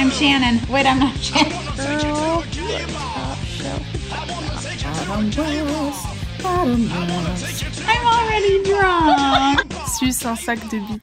I'm Shannon. Wait, I'm not Shannon. Girl, I'm already drunk. Suis un sac de billes.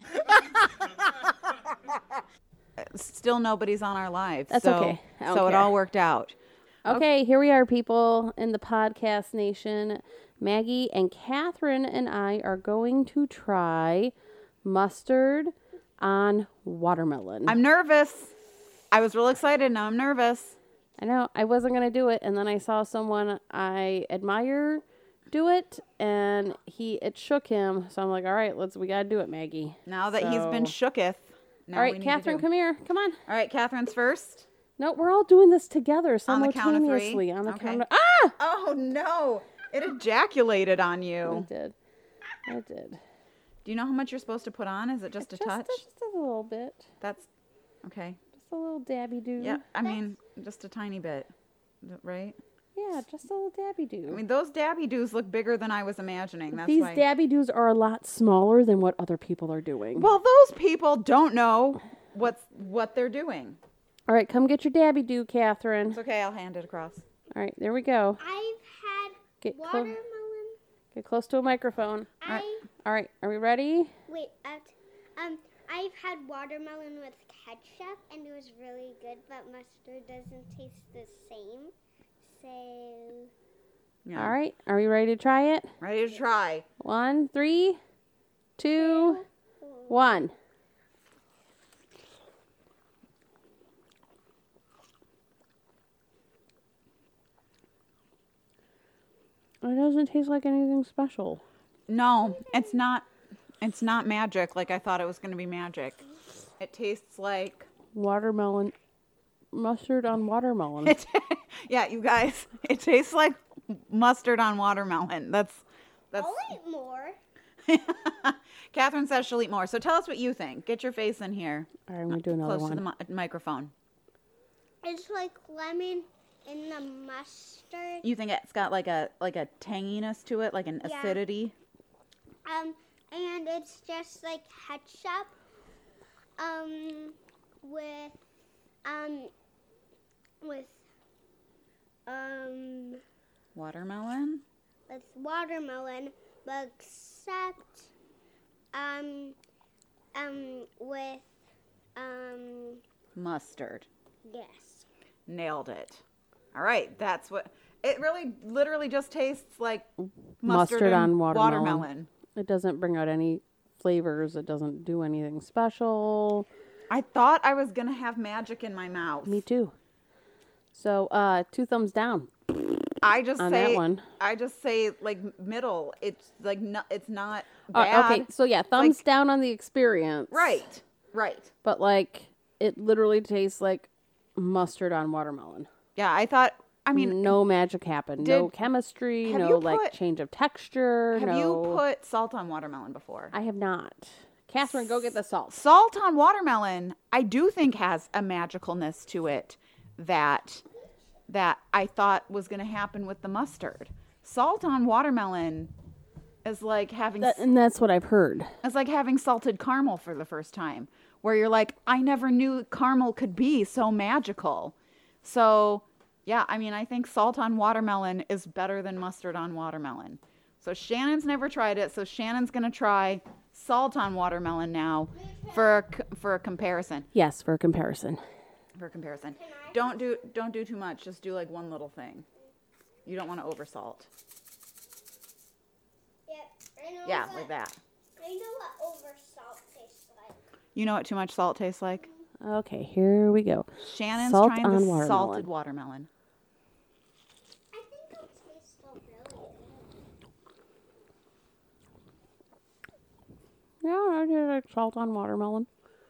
Still nobody's on our live. That's so, okay. I don't So it care. all worked out. Okay, here we are, people in the podcast nation. Maggie and Catherine and I are going to try mustard on watermelon. I'm nervous. I was real excited. Now I'm nervous. I know I wasn't going to do it, and then I saw someone I admire do it, and it shook him. So I'm like, all right, we got to do it, Maggie. Now that he's been shooketh. Now All we right, need Catherine, to come here. Come on. All right, Catherine's first. No, we're all doing this together On the count of three? simultaneously. On the Okay. count of Ah! Oh, no. It ejaculated on I you. did. Do you know how much you're supposed to put on? Is it just a touch? Just a little bit. That's okay. Just a little dabby do. Yeah, I mean, just a tiny bit, right? Yeah, just a little dabby do. I mean, those dabby doos look bigger than I was imagining. That's These why. dabby doos are a lot smaller than what other people are doing. Well, those people don't know what they're doing. All right, come get your dabby do, Catherine. It's okay. I'll hand it across. All right, there we go. I've had Get watermelon. Get close to a microphone. All right, are we ready? I've had watermelon with ketchup, and it was really good, but mustard doesn't taste the same. So, Yeah. All right, are we ready to try it? Ready to try. 1, 3, 2, 1. It doesn't taste like anything special. No, it's not. It's not magic like I thought it was going to be magic. It tastes like Watermelon. Mustard on watermelon. yeah, you guys. It tastes like mustard on watermelon. That's. I'll eat more. Catherine says she'll eat more. So tell us what you think. Get your face in here. All right, I'm going to do another Close one. to the microphone. It's like lemon in the mustard. You think it's got like a tanginess to it, like an Yeah. acidity? And it's just like ketchup. With Watermelon? with watermelon, but except with Mustard. yes. Nailed it. All right, that's what it really literally just tastes like Mustard and on watermelon. It doesn't bring out any flavors. It doesn't do anything special. I thought I was going to have magic in my mouth. Me too. So, 2 thumbs down. I just on say that one. I just say like middle. It's like it's not bad. Okay, so yeah, thumbs down on the experience. Right. But like, it literally tastes like mustard on watermelon. Yeah, I thought I mean, no magic happened. No chemistry. have No you like put- change of texture. have no. you put salt on watermelon before? I have not. Catherine, go get the salt. Salt on watermelon, I do think has a magicalness to it that I thought was going to happen with the mustard. Salt on watermelon is like having And that's what I've heard. it's like having salted caramel for the first time, where you're like, I never knew caramel could be so magical. So, yeah, I mean, I think salt on watermelon is better than mustard on watermelon. So Shannon's never tried it, so Shannon's going to try salt on watermelon now for a comparison. Yes, for a comparison. Don't do too much. Just do like one little thing. You don't want to oversalt. Yep. I know Yeah, like that. I know what over salt tastes like. You know what too much salt tastes like? Okay, here we go. Shannon's Salt trying on the watermelon. salted watermelon. I think it'll taste so really good. Yeah, I do like salt on watermelon.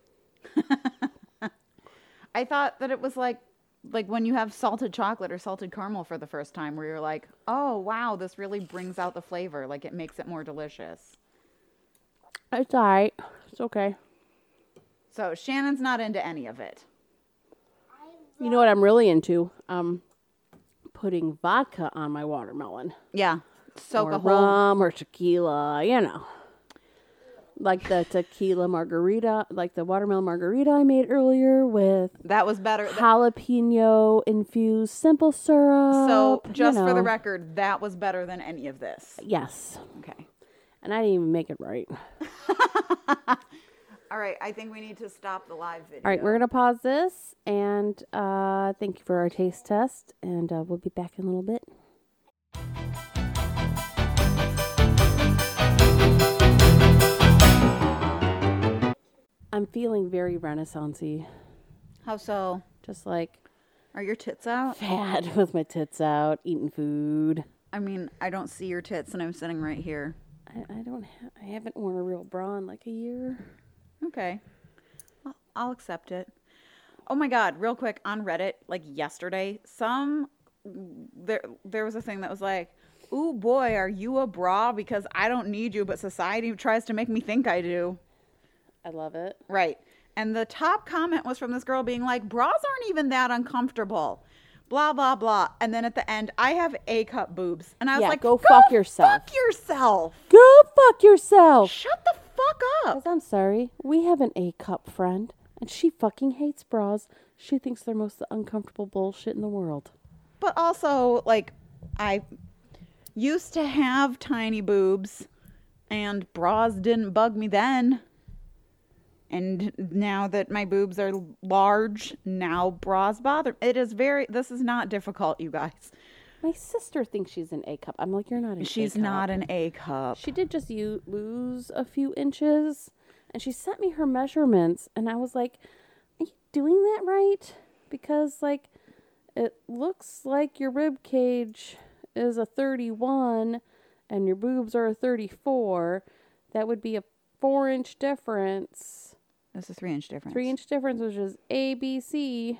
I thought that it was like when you have salted chocolate or salted caramel for the first time, where you're like, oh wow, this really brings out the flavor. Like it makes it more delicious. It's alright. It's okay. So Shannon's not into any of it. You know what I'm really into? Putting vodka on my watermelon. Yeah. Soak or a whole. rum or tequila, you know. Like the tequila margarita, like the watermelon margarita I made earlier with That was better. jalapeno infused simple syrup. So, just for the know. record, that was better than any of this. Yes. Okay. And I didn't even make it right. All right. I think we need to stop the live video. All right, we're going to pause this. And thank you for our taste test. And we'll be back in a little bit. I'm feeling very Renaissance-y. How so? Just like Are your tits out? fat with my tits out, eating food. I mean, I don't see your tits and I'm sitting right here. I haven't worn a real bra in like a year. Okay. I'll accept it. Oh my God, real quick on Reddit, like yesterday, there was a thing that was like, "Ooh boy, are you a bra? Because I don't need you, but society tries to make me think I do." I love it. Right. And the top comment was from this girl being like, "Bras aren't even that uncomfortable. Blah, blah, blah." And then at the end, "I have A-cup boobs." And I was Yeah, like, go fuck yourself. Fuck yourself. Go fuck yourself. Shut the fuck up. 'Cause I'm sorry. We have an A-cup friend, and she fucking hates bras. She thinks they're most uncomfortable bullshit in the world. But also, like, I used to have tiny boobs, and bras didn't bug me then. And now that my boobs are large, now bras bother. This is not difficult, you guys. My sister thinks she's an A-cup. I'm like, you're not an She's A-cup. not an A-cup. She did just lose a few inches, and she sent me her measurements, and I was like, are you doing that right? Because, like, it looks like your rib cage is a 31 and your boobs are a 34. That would be a 4-inch difference. This is 3-inch difference. 3-inch difference, which is A, B, C.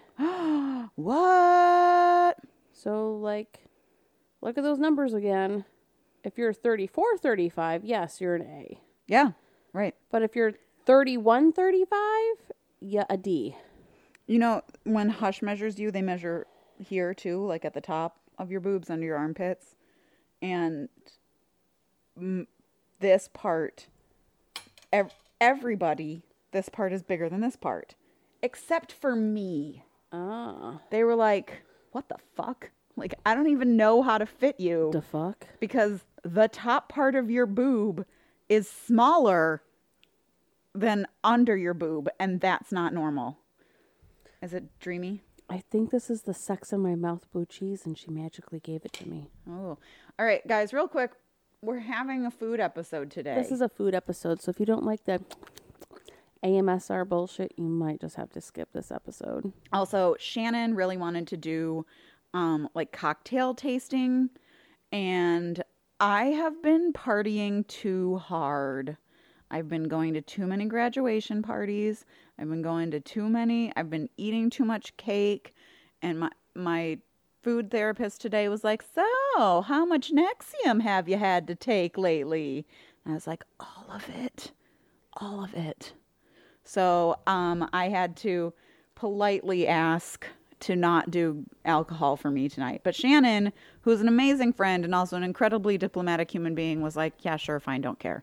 What? So, like, look at those numbers again. If you're 34, 35, yes, you're an A. Yeah, right. But if you're 31, 35, yeah, a D. You know, when Hush measures you, they measure here too, like at the top of your boobs, under your armpits. And this part, everybody, this part is bigger than this part. Except for me. Ah. They were like, what the fuck? Like, I don't even know how to fit you. The fuck? Because the top part of your boob is smaller than under your boob, and that's not normal. Is it dreamy? I think this is the Sex in My Mouth blue cheese, and she magically gave it to me. Oh. All right, guys, real quick. We're having a food episode today. This is a food episode, so if you don't like the AMSR bullshit, you might just have to skip this episode. Also, Shannon really wanted to do like cocktail tasting, and I have been partying too hard. I've been going to too many graduation parties. I've been eating too much cake, and my food therapist today was like, "So, how much Nexium have you had to take lately?" And I was like, all of it. So, I had to politely ask to not do alcohol for me tonight. But Shannon, who's an amazing friend and also an incredibly diplomatic human being, was like, "Yeah, sure, fine, don't care."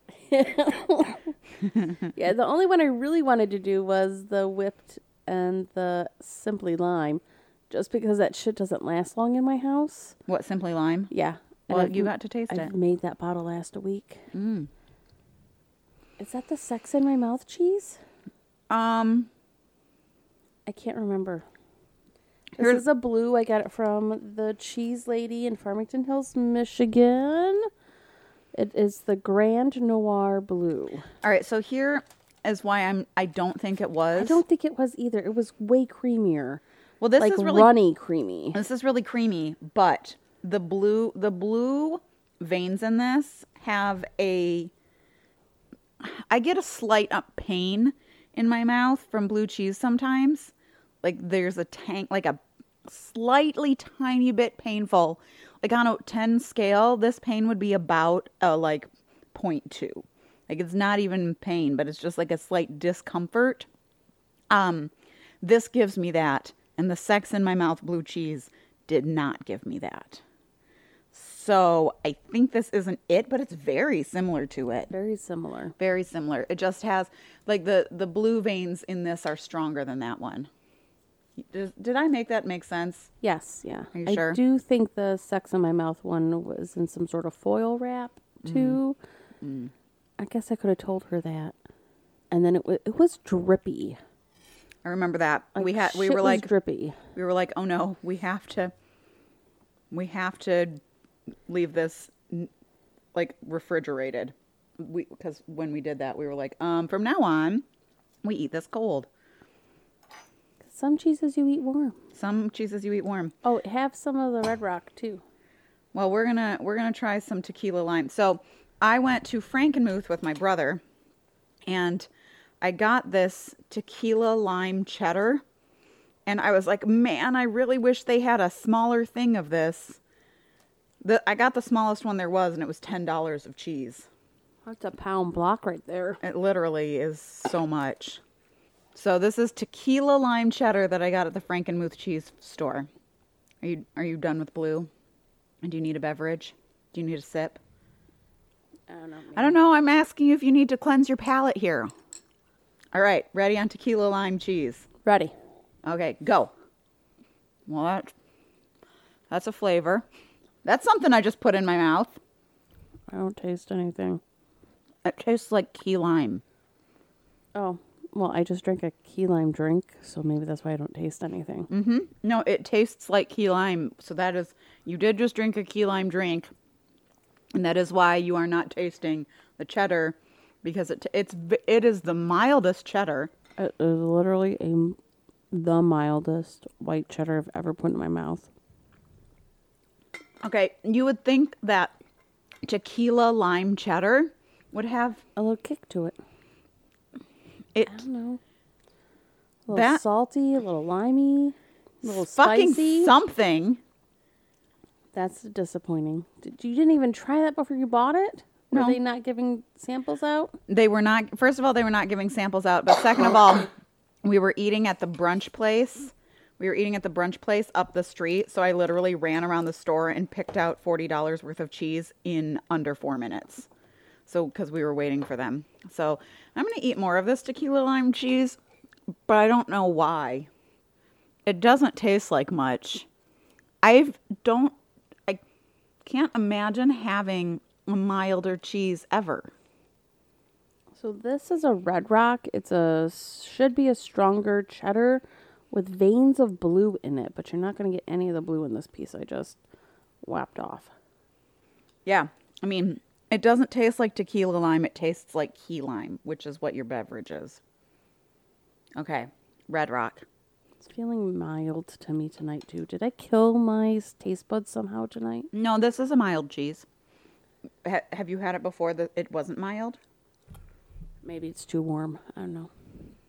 Yeah, the only one I really wanted to do was the whipped and the Simply Lime, just because that shit doesn't last long in my house. What, Simply Lime? Yeah. Well, you got to taste I've it. made that bottle last a week. Is that the Sex in My Mouth cheese? I can't remember. This is a blue. I got it from the cheese lady in Farmington Hills, Michigan. It is the Grand Noir Blue. All right, so here is why I don't think it was. I don't think it was either. It was way creamier. Well, this like is really runny creamy. This is really creamy, but the blue veins in this have I get a slight pain in my mouth from blue cheese sometimes. Like there's a slightly tiny bit painful. Like on a 10 scale, this pain would be about a 0.2. Like it's not even pain, but it's just like a slight discomfort. This gives me that, and the Sex in My Mouth blue cheese did not give me that. So I think this isn't it, but it's very similar to it. Very similar. Very similar. It just has like the blue veins in this are stronger than that one. Did I make that make sense? Yes, yeah. Are you I sure? do think the Sex in My Mouth one was in some sort of foil wrap too. I guess I could have told her that. And then it was drippy. I remember that. Like, we shit were was like, drippy. oh no, we have to leave this like refrigerated. Because when we did that, we were like, from now on, we eat this cold. Some cheeses you eat warm. Some cheeses you eat warm. Oh, have some of the Red Rock too. Well, we're gonna try some tequila lime. So I went to Frankenmuth with my brother, and I got this tequila lime cheddar, and I was like, man, I really wish they had a smaller thing of this. I got the smallest one there was, and it was $10 of cheese. That's a pound block right there. It literally is so much. So this is tequila lime cheddar that I got at the Frankenmuth cheese store. Are you done with blue? And do you need a beverage? Do you need a sip? I don't know. I'm asking you if you need to cleanse your palate here. All right, ready on tequila lime cheese. Ready. Okay, go. Well, that's a flavor. That's something I just put in my mouth. I don't taste anything. It tastes like key lime. Oh, well, I just drank a key lime drink, so maybe that's why I don't taste anything. No, it tastes like key lime. So that is, you did just drink a key lime drink. And that is why you are not tasting the cheddar, because it is the mildest cheddar. It is literally the mildest white cheddar I've ever put in my mouth. Okay, you would think that tequila lime cheddar would have A little kick to it. it I don't know. A little salty, a little limey, a little fucking spicy. something. That's disappointing. You didn't even try that before you bought it? Were No. they not giving samples out? They were not. First of all, they were not giving samples out. But second of all, we were eating at the brunch place. Up the street. So I literally ran around the store and picked out $40 worth of cheese in under 4 minutes. So, because we were waiting for them. So I'm going to eat more of this tequila lime cheese, but I don't know why. It doesn't taste like much. I can't imagine having a milder cheese ever. So this is a Red Rock. Should be a stronger cheddar with veins of blue in it, but you're not going to get any of the blue in this piece I just whapped off. Yeah, I mean, it doesn't taste like tequila lime. It tastes like key lime, which is what your beverage is. Okay, Red Rock. It's feeling mild to me tonight, too. Did I kill my taste buds somehow tonight? No, this is a mild cheese. Have you had it before that it wasn't mild? Maybe it's too warm. I don't know.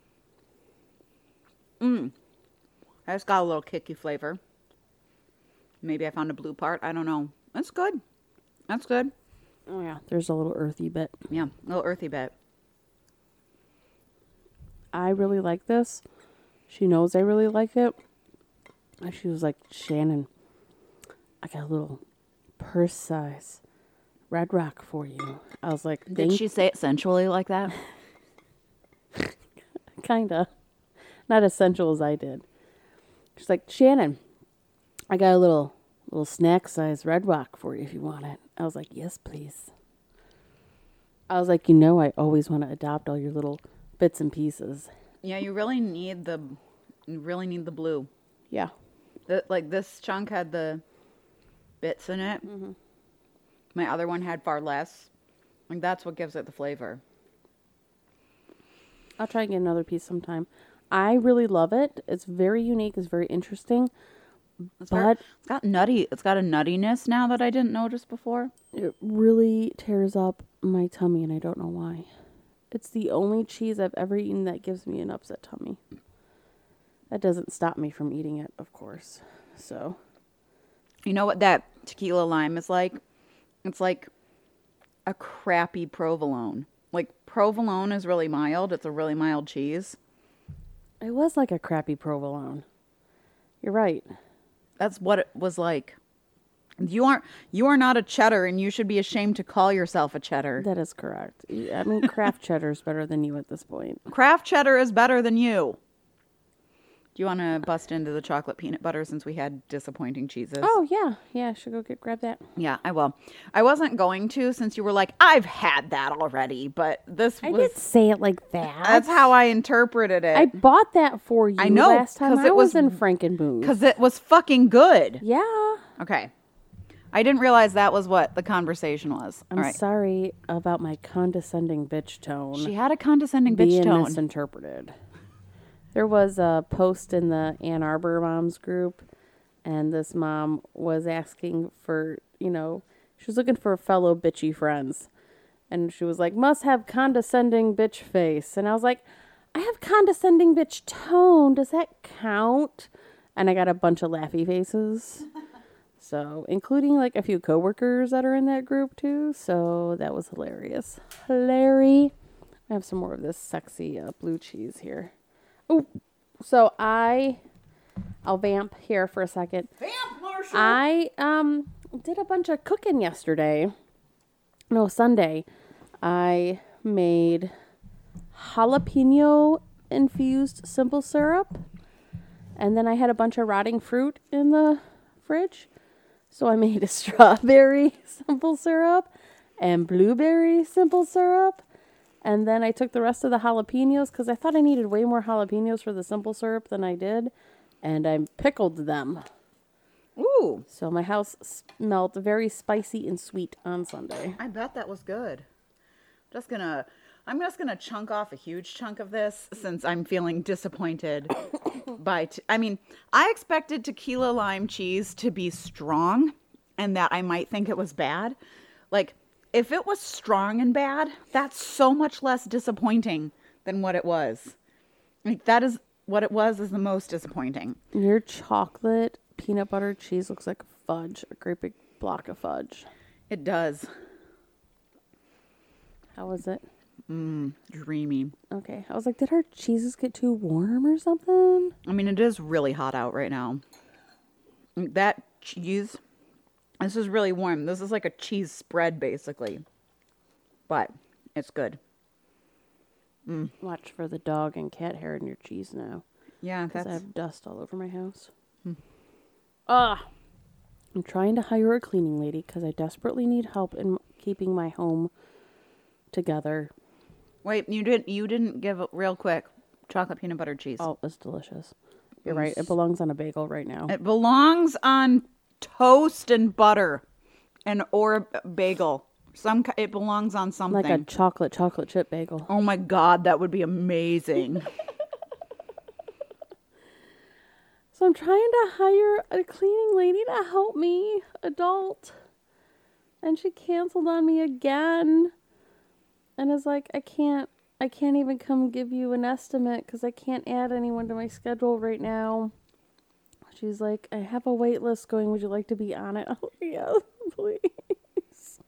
It's got a little kicky flavor. Maybe I found a blue part. I don't know. That's good. That's good. Oh, yeah. There's a little earthy bit. Yeah, a little earthy bit. I really like this. She knows I really like it. And she was like, Shannon, I got a little purse size Red Rock for you. I was like, Did she say it sensually like that? Kinda. Not as sensual as I did. She's like, Shannon, I got a little snack size Red Rock for you if you want it. I was like, yes, please. I was like, I always want to adopt all your little bits and pieces. Yeah, you really need the blue. Yeah. Like this chunk had the bits in it. Mm-hmm. My other one had far less. Like that's what gives it the flavor. I'll try and get another piece sometime. I really love it. It's very unique. It's very interesting. It's got a nuttiness now that I didn't notice before. It really tears up my tummy, and I don't know why. It's the only cheese I've ever eaten that gives me an upset tummy. That doesn't stop me from eating it, of course. So, you know what that tequila lime is like? It's like a crappy provolone. Like provolone is really mild. It's a really mild cheese. it was like a crappy provolone. You're right. That's what it was like. You are not a cheddar, and you should be ashamed to call yourself a cheddar. That is correct. I mean, Kraft Cheddar's better than you at this point. Kraft cheddar is better than you. Do you want to bust into the chocolate peanut butter since we had disappointing cheeses? Oh, yeah. Yeah, I should go grab that. Yeah, I will. I wasn't going to since you were like, I've had that already, but I didn't say it like that. That's how I interpreted it. I bought that for you I know, last time 'cause I it was was- in Frankenboom. Because it was fucking good. Yeah. Okay. I didn't realize that was what the conversation was. I'm All right. sorry about my condescending bitch tone. She had a condescending bitch being tone. misinterpreted. There was a post in the Ann Arbor moms group, and this mom was asking for, she was looking for fellow bitchy friends. And she was like, must have condescending bitch face. And I was like, I have condescending bitch tone. Does that count? And I got a bunch of laughy faces. So, including like a few coworkers that are in that group too. So, that was hilarious. I have some more of this sexy blue cheese here. Oh, so I'll vamp here for a second. Vamp, Marshall! I did a bunch of cooking yesterday. No, Sunday. I made jalapeno infused simple syrup. And then I had a bunch of rotting fruit in the fridge. So I made a strawberry simple syrup and blueberry simple syrup. And then I took the rest of the jalapenos because I thought I needed way more jalapenos for the simple syrup than I did. And I pickled them. Ooh. So my house smelled very spicy and sweet on Sunday. I bet that was good. I'm just gonna chunk off a huge chunk of this since I'm feeling disappointed I expected tequila lime cheese to be strong and that I might think it was bad. Like, if it was strong and bad, that's so much less disappointing than what it was. Like, that is what it was is the most disappointing. Your chocolate peanut butter cheese looks like fudge, a great big block of fudge. It does. How was it? Dreamy. Okay. I was like, did our cheeses get too warm or something? I mean, it is really hot out right now. That cheese, this is really warm. This is like a cheese spread, basically. But it's good. Watch for the dog and cat hair in your cheese now. Yeah, Because I that's... have dust all over my house. I'm trying to hire a cleaning lady because I desperately need help in keeping my home together. Wait, you didn't give it real quick. Chocolate peanut butter cheese. Oh, it's delicious. You're right. It belongs on a bagel right now. It belongs on toast and butter or a bagel. It belongs on something. Like a chocolate chip bagel. Oh my God, that would be amazing. So I'm trying to hire a cleaning lady to help me, adult. And she canceled on me again. And is like, I can't even come give you an estimate because I can't add anyone to my schedule right now. She's like, I have a wait list going. Would you like to be on it? Oh, yeah, please.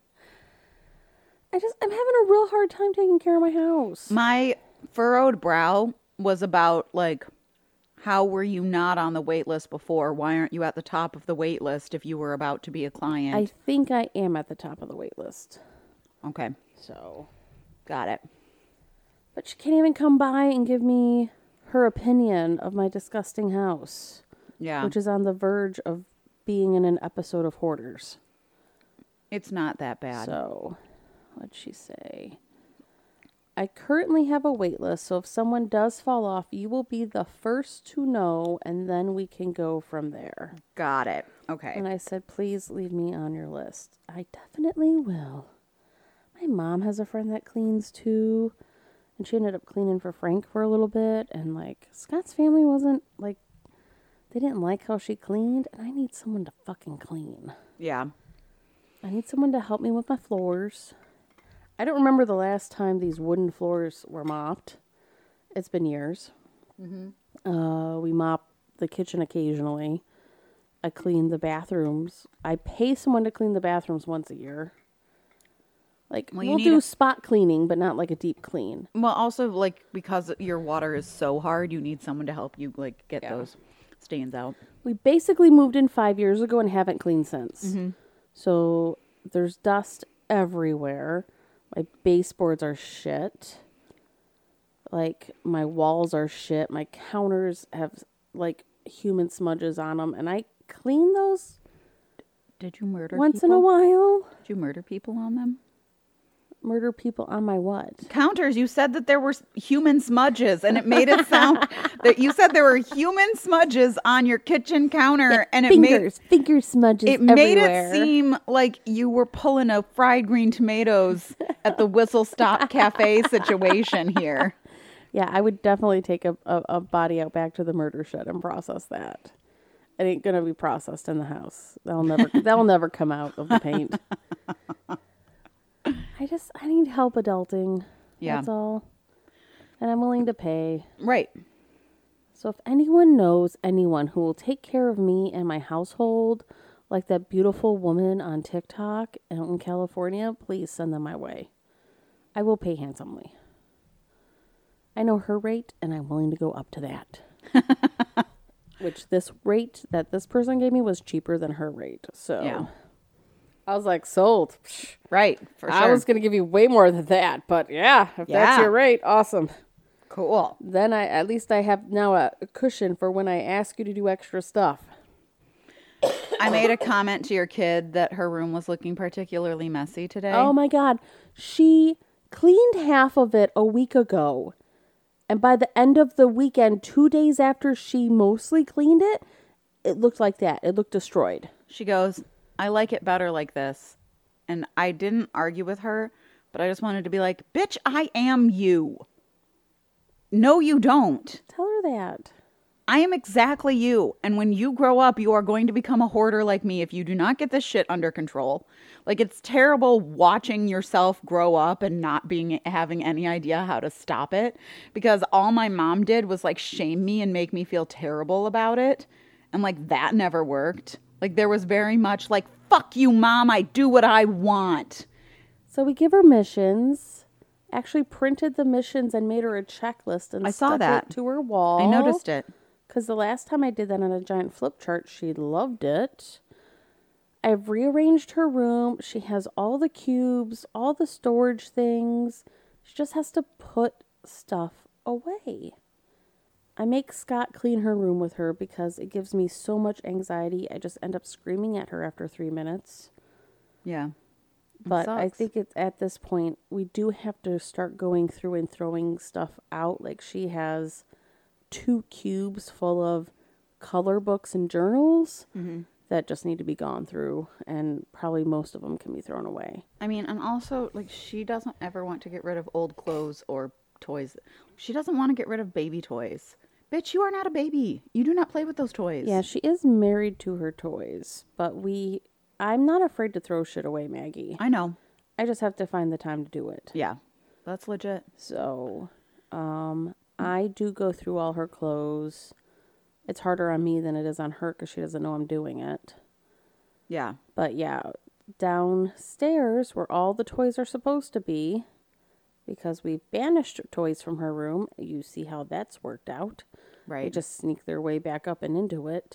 I'm having a real hard time taking care of my house. My furrowed brow was about, like, how were you not on the wait list before? Why aren't you at the top of the wait list if you were about to be a client? I think I am at the top of the wait list. Okay, So, got it. but she can't even come by and give me her opinion of my disgusting house, Yeah, which is on the verge of being in an episode of Hoarders. it's not that bad. So, what'd she say? I currently have a wait list, so if someone does fall off, you will be the first to know, and then we can go from there. Got it. Okay. And I said, please leave me on your list. I definitely will. My mom has a friend that cleans too, and she ended up cleaning for Frank for a little bit, and like, Scott's family wasn't like, they didn't like how she cleaned, and I need someone to fucking clean. Yeah. I need someone to help me with my floors. I don't remember the last time these wooden floors were mopped. It's been years. We mop the kitchen occasionally. I clean the bathrooms. I pay someone to clean the bathrooms once a year. Like, Well, you we'll need do a- spot cleaning, but not like a deep clean. Well, also, like, because your water is so hard, you need someone to help you, like, get those stains out. We basically moved in 5 years ago and haven't cleaned since. So there's dust everywhere. My baseboards are shit. Like, my walls are shit. My counters have like human smudges on them, and I clean those Did you murder once people? in a while. Did you murder people on them? Murder people on my what? Counters. You said that there were human smudges, and it made it sound that you said there were human smudges on your kitchen counter, and it made finger smudges. it made everywhere. it seem like you were pulling a fried green tomatoes at the Whistle Stop Cafe situation here. Yeah, I would definitely take a body out back to the murder shed and process that. It ain't gonna be processed in the house. That'll never come out of the paint. I need help adulting. Yeah. That's all. And I'm willing to pay. Right. So if anyone knows anyone who will take care of me and my household, like that beautiful woman on TikTok out in California, please send them my way. I will pay handsomely. I know her rate, and I'm willing to go up to that. Which this rate that this person gave me was cheaper than her rate. So Yeah. I was like, sold. Psh, Right. For sure. I was going to give you way more than that. But yeah, if that's Yeah. your rate, awesome. cool. Then at least I have now a cushion for when I ask you to do extra stuff. I made a comment to your kid that her room was looking particularly messy today. Oh my God. She cleaned half of it a week ago. And by the end of the weekend, 2 days after she mostly cleaned it, it looked like that. It looked destroyed. She goes, I like it better like this. And I didn't argue with her, but I just wanted to be like, bitch, I am you. No, you don't. Tell her that. I am exactly you. And when you grow up, you are going to become a hoarder like me if you do not get this shit under control. Like, it's terrible watching yourself grow up and not having any idea how to stop it, because all my mom did was like shame me and make me feel terrible about it. And like that never worked. Like, there was very much like, fuck you, mom, I do what I want. So we give her missions. Actually printed the missions and made her a checklist and I saw stuck that. it to her wall. I noticed it. Because the last time I did that on a giant flip chart, she loved it. I've rearranged her room. She has all the cubes, all the storage things. She just has to put stuff away. I make Scott clean her room with her because it gives me so much anxiety. I just end up screaming at her after 3 minutes. Yeah. But I sucks. think it's at this point, we do have to start going through and throwing stuff out. Like, she has 2 cubes full of color books and journals that just need to be gone through, and probably most of them can be thrown away. I mean, and also, like, she doesn't ever want to get rid of old clothes or toys. She doesn't want to get rid of baby toys. Bitch, you are not a baby. You do not play with those toys. Yeah, she is married to her toys, but I'm not afraid to throw shit away, Maggie. I know. I just have to find the time to do it. Yeah. That's legit. So, I do go through all her clothes. It's harder on me than it is on her because she doesn't know I'm doing it. Yeah. But yeah, downstairs where all the toys are supposed to be, because we've banished toys from her room. You see how that's worked out. They Right. just sneak their way back up and into it.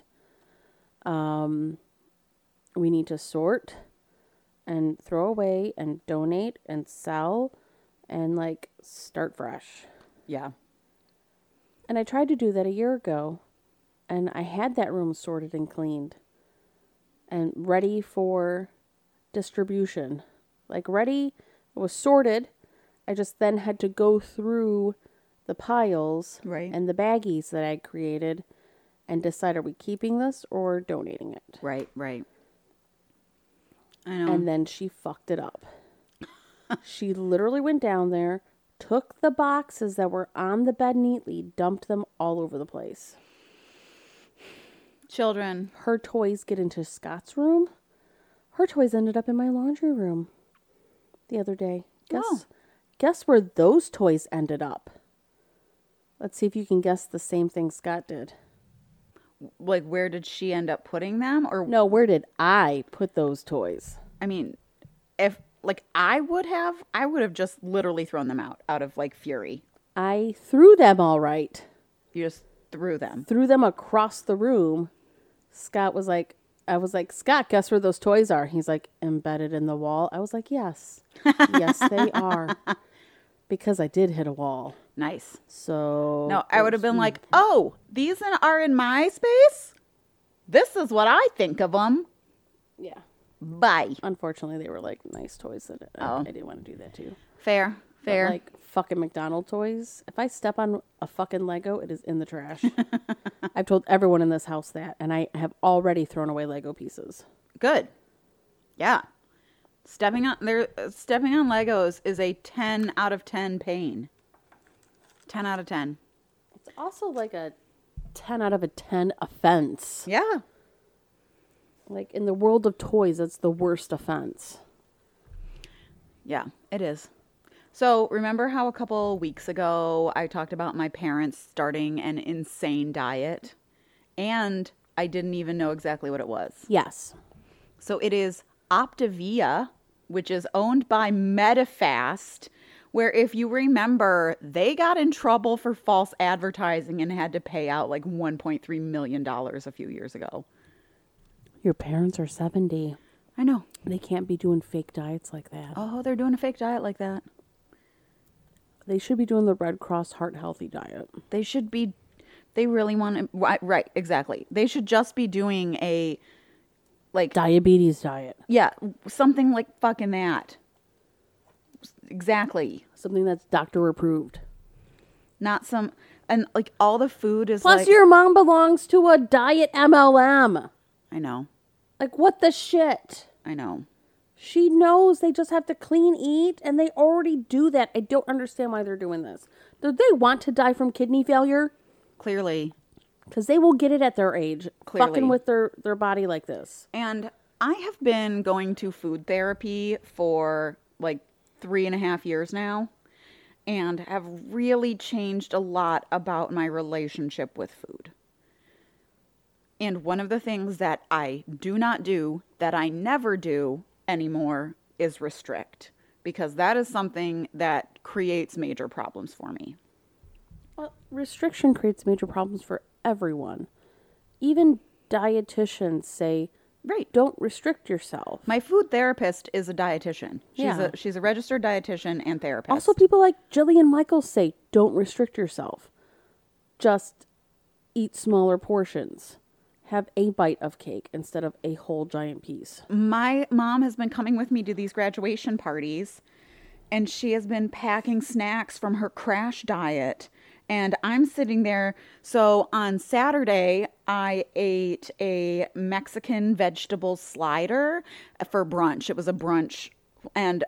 We need to sort and throw away and donate and sell and like start fresh. Yeah. And I tried to do that a year ago, and I had that room sorted and cleaned and ready for distribution. Like, ready, it was sorted. I just then had to go through the piles Right. and the baggies that I created and decide, are we keeping this or donating it? Right. Right. I know. And then she fucked it up. She literally went down there, took the boxes that were on the bed neatly, dumped them all over the place. Children. Her toys get into Scott's room. Her toys ended up in my laundry room the other day. Guess where those toys ended up? Let's see if you can guess the same thing Scott did. Like, where did she end up putting them? Or, No, where did I put those toys? I mean, if, like, I would have just literally thrown them out of, like, fury. I threw them all right. You just threw them. Threw them across the room. Scott was like, I was like, Scott, guess where those toys are? He's like, embedded in the wall. I was like, yes. Yes, they are. Because I did hit a wall. Nice. So No, I would have been like, oh, these are in my space? This is what I think of them. yeah. Bye. Unfortunately, they were like nice toys that I didn't want to do that too. Fair. But, like fucking McDonald's toys. If I step on a fucking Lego, it is in the trash. I've told everyone in this house that, and I have already thrown away Lego pieces. Good. Yeah. Stepping on Legos is a 10 out of 10 pain. 10 out of 10. It's also like a 10 out of a 10 offense. Yeah. Like in the world of toys, that's the worst offense. Yeah, it is. So remember how a couple weeks ago I talked about my parents starting an insane diet? And I didn't even know exactly what it was. Yes. So it is Optavia, which is owned by Medifast, where if you remember, they got in trouble for false advertising and had to pay out like $1.3 million a few years ago. Your parents are 70. I know. They can't be doing fake diets like that. Oh, they're doing a fake diet like that. They should be doing the Red Cross Heart Healthy diet. They should be, they really want to, right, exactly. They should just be doing a, like, Diabetes diet. yeah, something like fucking that. Exactly. Something that's doctor approved. Not some, and like all the food is Plus, like, your mom belongs to a diet MLM. I know, Like, what the shit? I know. She knows they just have to clean eat, and they already do that. I don't understand why they're doing this. Do they want to die from kidney failure? Clearly. Because they will get it at their age. Clearly. Fucking with their body like this. And I have been going to food therapy for like 3.5 years now and have really changed a lot about my relationship with food. And one of the things that I do not do, that I never do anymore, is restrict. Because that is something that creates major problems for me. Well, restriction creates major problems for everyone. Even dietitians say, Right. don't restrict yourself. My food therapist is a dietitian. Yeah. She's a registered dietitian and therapist. Also, people like Jillian Michaels say, don't restrict yourself. Just eat smaller portions. Have a bite of cake instead of a whole giant piece. My mom has been coming with me to these graduation parties, and she has been packing snacks from her crash diet. And I'm sitting there. So on Saturday, I ate a Mexican vegetable slider for brunch. It was a brunch, and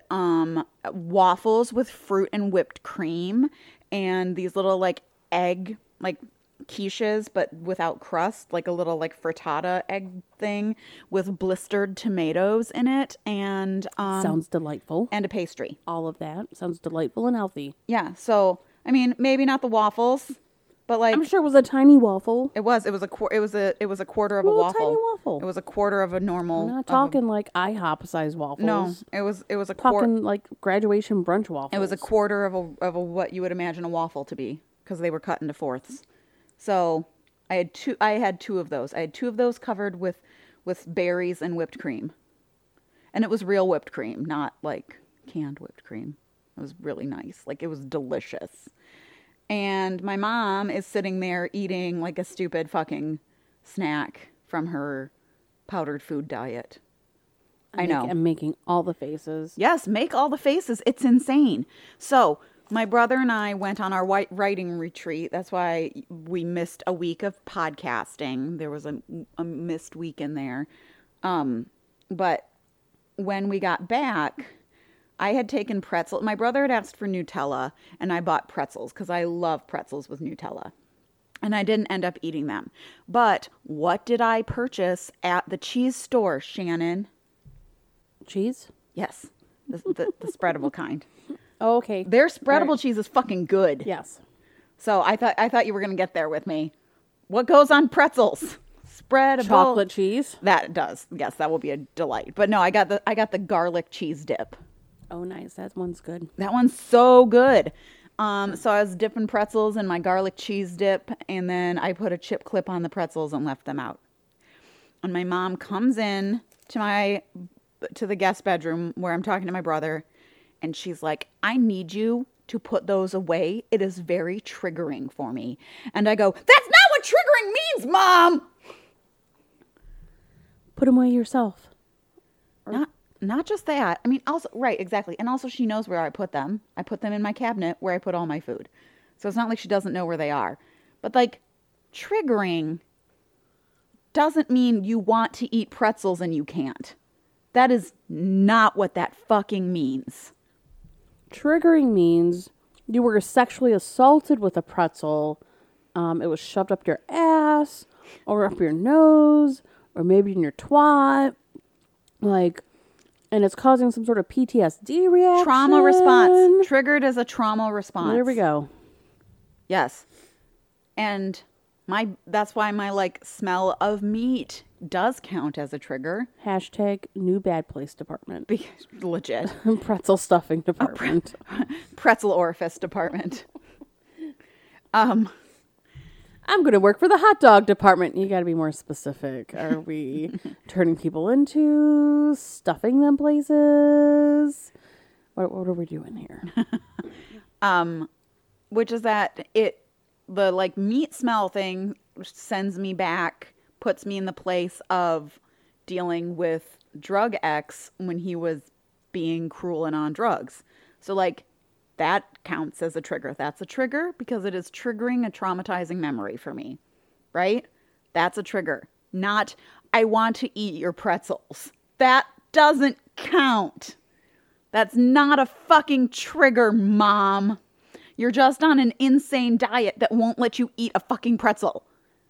waffles with fruit and whipped cream, and these little like egg like quiches but without crust, like a little like frittata egg thing with blistered tomatoes in it, and Sounds delightful. and a pastry. All of that sounds delightful and healthy. Yeah, so I mean, maybe not the waffles, but like I'm sure it was a tiny waffle. it was a quarter of a Little waffle. tiny waffle. It was a quarter of a normal. We're not of a- talking like IHOP size waffles. no, it was a quarter. Talking like graduation brunch waffles. It was a quarter of a what you would imagine a waffle to be, because they were cut into fourths. So I had two of those. I had two of those covered with berries and whipped cream, and it was real whipped cream, not like canned whipped cream. It was really nice. Like, it was delicious. And my mom is sitting there eating like a stupid fucking snack from her powdered food diet. I know. I'm making all the faces. Yes, make all the faces. It's insane. So my brother and I went on our writing retreat. That's why we missed a week of podcasting. There was a missed week in there. But when we got back, I had taken pretzel. My brother had asked for Nutella, and I bought pretzels because I love pretzels with Nutella. And I didn't end up eating them. But what did I purchase at the cheese store, Shannon? Cheese? Yes, the spreadable kind. Oh, okay. Their spreadable Right. cheese is fucking good. Yes. So I thought you were gonna get there with me. What goes on pretzels? Spreadable Chocolate cheese. That does. Yes, that will be a delight. But no, I got the garlic cheese dip. Oh, nice. That one's good. That one's so good. So I was dipping pretzels in my garlic cheese dip, and then I put a chip clip on the pretzels and left them out. And my mom comes in to the guest bedroom where I'm talking to my brother, and she's like, I need you to put those away, it is very triggering for me. And I go, that's not what triggering means, Mom! Put them away yourself. Not just that. I mean, also, right, exactly. And also she knows where I put them. I put them in my cabinet where I put all my food. So it's not like she doesn't know where they are. But like, triggering doesn't mean you want to eat pretzels and you can't. That is not what that fucking means. Triggering means you were sexually assaulted with a pretzel. It was shoved up your ass or up your nose or maybe in your twat. Like, and it's causing some sort of PTSD reaction. Trauma response. Triggered as a trauma response. There we go. Yes. And that's why my like smell of meat does count as a trigger. Hashtag new bad place department. Legit. Pretzel stuffing department. Pretzel orifice department. I'm going to work for the hot dog department. You got to be more specific. Are we turning people into stuffing them places? What are we doing here? Which is that the like meat smell thing sends me back, puts me in the place of dealing with drug X when he was being cruel and on drugs. So like that counts as a trigger. That's a trigger because it is triggering a traumatizing memory for me, right? That's a trigger. Not, I want to eat your pretzels. That doesn't count. That's not a fucking trigger, Mom. You're just on an insane diet that won't let you eat a fucking pretzel.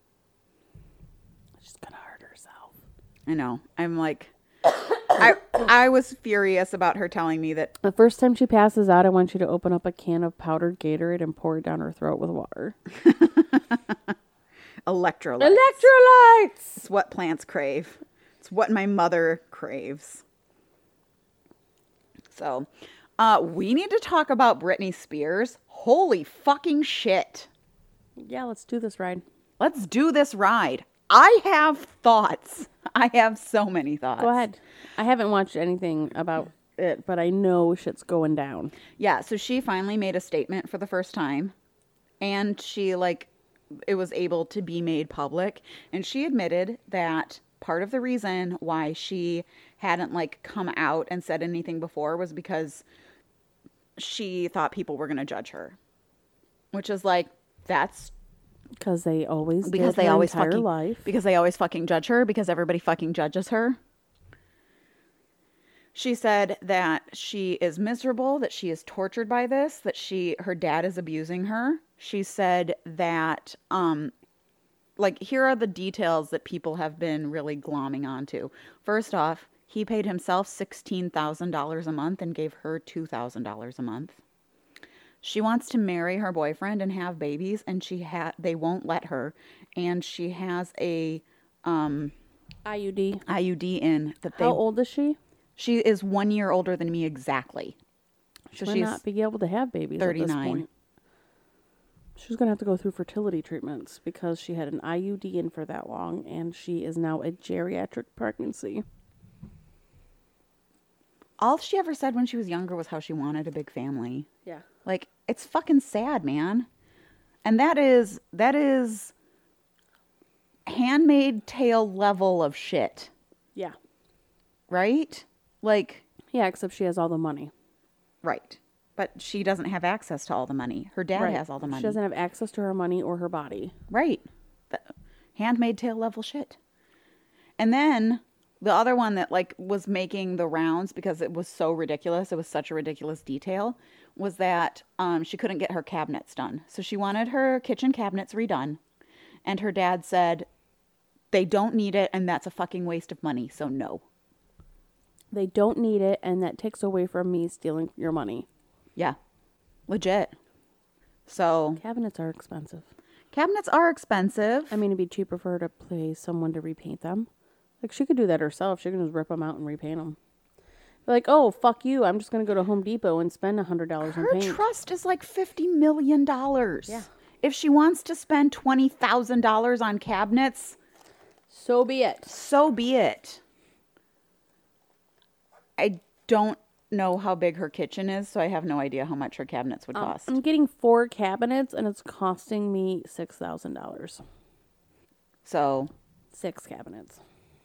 She's going to hurt herself. I know. I'm like, I was furious about her telling me that. The first time she passes out, I want you to open up a can of powdered Gatorade and pour it down her throat with water. Electrolytes. It's what plants crave. It's what my mother craves. So, we need to talk about Britney Spears. Holy fucking shit. Yeah, let's do this ride. Let's do this ride. I have thoughts. I have so many thoughts. Go ahead. I haven't watched anything about it, but I know shit's going down. Yeah, so she finally made a statement for the first time. And she, like, it was able to be made public. And she admitted that part of the reason why she hadn't, like, come out and said anything before was because she thought people were going to judge her. Which is, like, that's... Because they always because did they her always entire fucking life. Because they always fucking judge her, because everybody fucking judges her. She said that she is miserable, that she is tortured by this, that her dad is abusing her. She said that like, here are the details that people have been really glomming onto. First off, he paid himself $16,000 a month and gave her $2,000 a month. She wants to marry her boyfriend and have babies, and they won't let her. And she has a IUD in that they... How old is she? She is 1 year older than me exactly. She might not be able to have babies 39. At this point. She's going to have to go through fertility treatments because she had an IUD in for that long, and she is now a geriatric pregnancy. All she ever said when she was younger was how she wanted a big family. Yeah. Like, it's fucking sad, man. And that is Handmaid's Tale level of shit. Yeah. Right? Like... Yeah, except she has all the money. Right. But she doesn't have access to all the money. Her dad has all the money. She doesn't have access to her money or her body. Right. Handmaid's Tale level shit. And then... the other one that, like, was making the rounds because it was so ridiculous, it was such a ridiculous detail, was that she couldn't get her cabinets done. So she wanted her kitchen cabinets redone. And her dad said, they don't need it, and that's a fucking waste of money, so no. They don't need it, and that takes away from me stealing your money. Yeah. Legit. So... cabinets are expensive. Cabinets are expensive. I mean, it'd be cheaper for her to pay someone to repaint them. Like, she could do that herself. She can just rip them out and repaint them. Be like, oh, fuck you. I'm just going to go to Home Depot and spend $100 on paint. Her trust is like $50 million. Yeah. If she wants to spend $20,000 on cabinets... so be it. so be it. I don't know how big her kitchen is, so I have no idea how much her cabinets would cost. I'm getting 4 cabinets, and it's costing me $6,000. So 6 cabinets.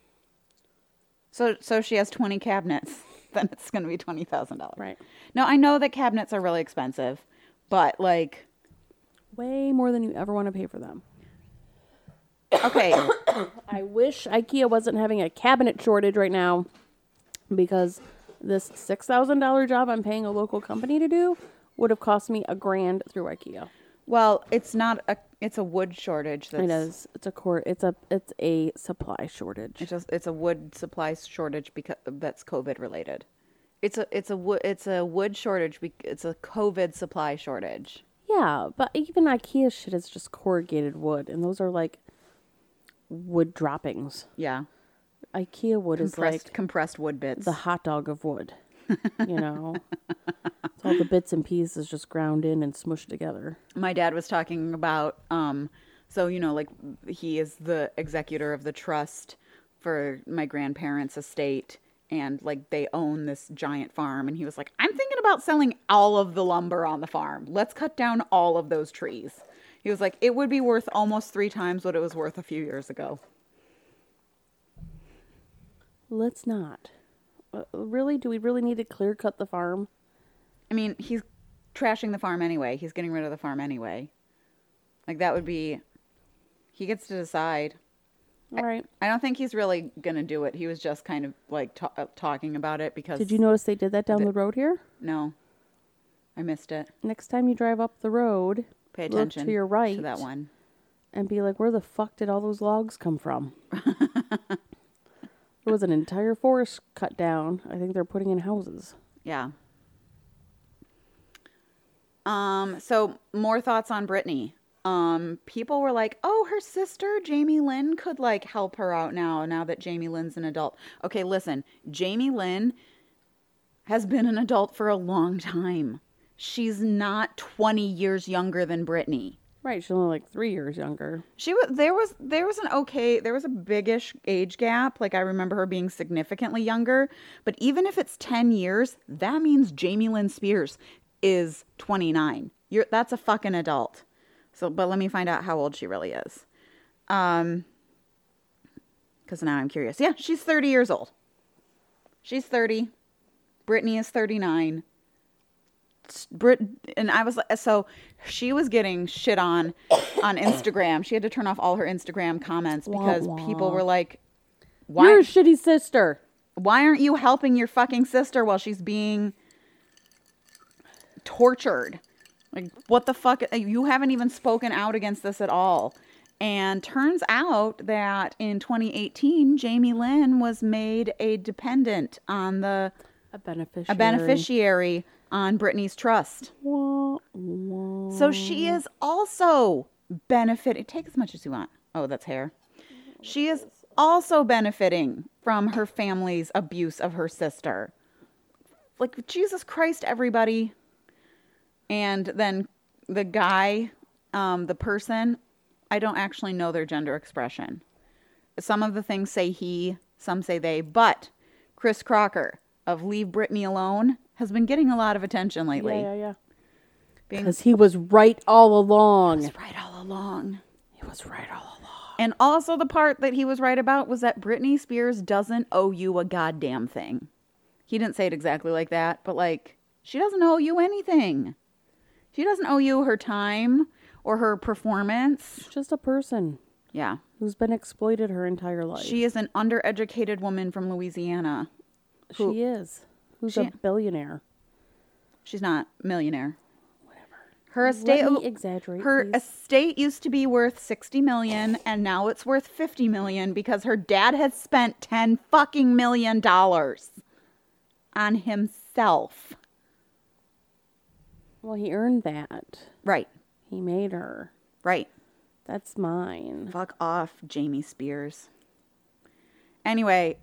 so she has 20 cabinets. Then it's going to be $20,000. Right. Now, I know that cabinets are really expensive, but like, Way more than you ever want to pay for them. okay, I wish IKEA wasn't having a cabinet shortage right now, because this $6,000 job I'm paying a local company to do would have cost me $1,000 through IKEA. well, it's a wood shortage. It is. It's a supply shortage. It's a wood supply shortage because that's COVID related. It's a wood shortage. It's a COVID supply shortage. Yeah, but even IKEA shit is just corrugated wood, and those are like wood droppings. Yeah, IKEA wood is like compressed wood bits. the hot dog of wood. You know, it's all the bits and pieces just ground in and smushed together. My dad was talking about so like he is the executor of the trust for my grandparents' estate, and like they own this giant farm, and he was like, I'm thinking about selling all of the lumber on the farm. Let's cut down all of those trees. He was like, it would be worth almost 3 times what it was worth a few years ago. Let's not. Really? Do we really need to clear cut the farm? I mean, he's trashing the farm anyway. He's getting rid of the farm anyway. Like, that would be... He gets to decide. All right. I don't think he's really going to do it. He was just kind of, like, talking about it because... Did you notice they did that down the road here? No. I missed it. Next time you drive up the road, Pay attention look to your right to that one. and be like, where the fuck did all those logs come from? There was an entire forest cut down. I think they're putting in houses. Yeah. So more thoughts on Brittany. People were like, oh, her sister, Jamie Lynn, could like help her out now that Jamie Lynn's an adult. Okay, listen, Jamie Lynn has been an adult for a long time. She's not 20 years younger than Brittany. Right, she's only like 3 years younger. There was a biggish age gap. Like I remember her being significantly younger, but even if it's 10 years, that means Jamie Lynn Spears is 29. That's a fucking adult. So, but let me find out how old she really is. Because now I'm curious. Yeah, she's 30 years old. She's 30. Brittany is 39. And I was so she was getting shit on Instagram. She had to turn off all her Instagram comments because people were like, You're a shitty sister. Why aren't you helping your fucking sister while she's being tortured? Like, what the fuck? You haven't even spoken out against this at all. And turns out that in 2018, Jamie Lynn was made a dependent on a beneficiary on Brittany's trust. So she is also benefiting. Take as much as you want. Oh, that's hair. She is also benefiting from her family's abuse of her sister. Like, Jesus Christ, everybody. And then the guy, the person, I don't actually know their gender expression. Some of the things say he, some say they, but Chris Crocker of Leave Brittany Alone has been getting a lot of attention lately. Yeah. Because he was right all along. He was right all along. along. And also the part that he was right about was that Britney Spears doesn't owe you a goddamn thing. He didn't say it exactly like that, but like, she doesn't owe you anything. She doesn't owe you her time or her performance. She's just a person. Yeah. Who's been exploited her entire life. She is an undereducated woman from Louisiana. She is. Who's a billionaire. She's not a millionaire. Whatever. Her estate. Let me exaggerate, her please. estate used to be worth $60 million, and now it's worth $50 million because her dad has spent $10 fucking million on himself. Well, he earned that. Right. He made her. Right. That's mine. Fuck off, Jamie Spears. Anyway,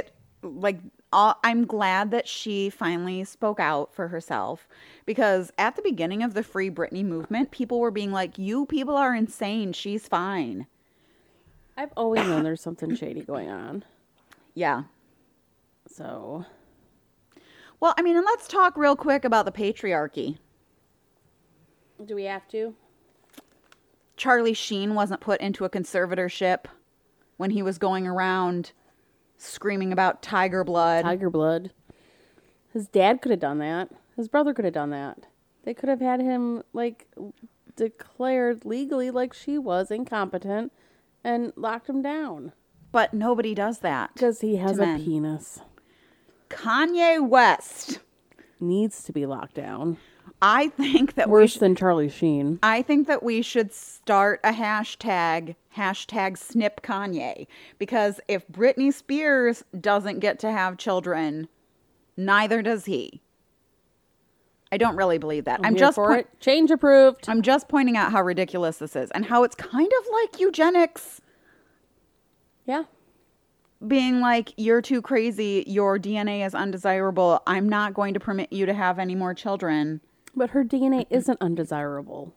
I'm glad that she finally spoke out for herself, because at the beginning of the Free Britney movement, people were being like, you people are insane. She's fine. I've always known there's something shady going on. Yeah. So. Well, I mean, and let's talk real quick about the patriarchy. Do we have to? Charlie Sheen wasn't put into a conservatorship when he was going around screaming about tiger blood. Tiger blood. His dad could have done that. His brother could have done that. They could have had him, like, declared legally like she was incompetent and locked him down. But nobody does that. Because he has to a men. penis. Kanye West Needs to be locked down. I think that Worse than Charlie Sheen. I think that we should start a hashtag Snip Kanye, because if Britney Spears doesn't get to have children, neither does he. I don't really believe that. I'm here just for it. Change approved. I'm just pointing out how ridiculous this is and how it's kind of like eugenics. Yeah. Being like, you're too crazy, your DNA is undesirable, I'm not going to permit you to have any more children. But her DNA isn't undesirable.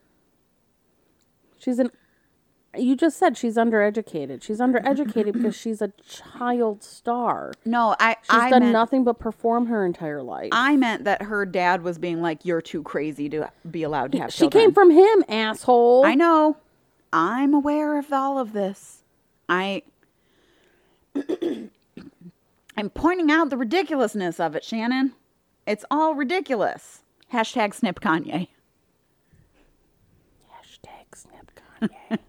You just said she's undereducated. She's undereducated because she's a child star. No, She's done nothing but perform her entire life. I meant that her dad was being like, you're too crazy to be allowed to have She children. came from him, asshole. I know. I'm aware of all of this. I'm pointing out the ridiculousness of it, Shannon. It's all ridiculous. Hashtag Snip Kanye. Hashtag Snip Kanye.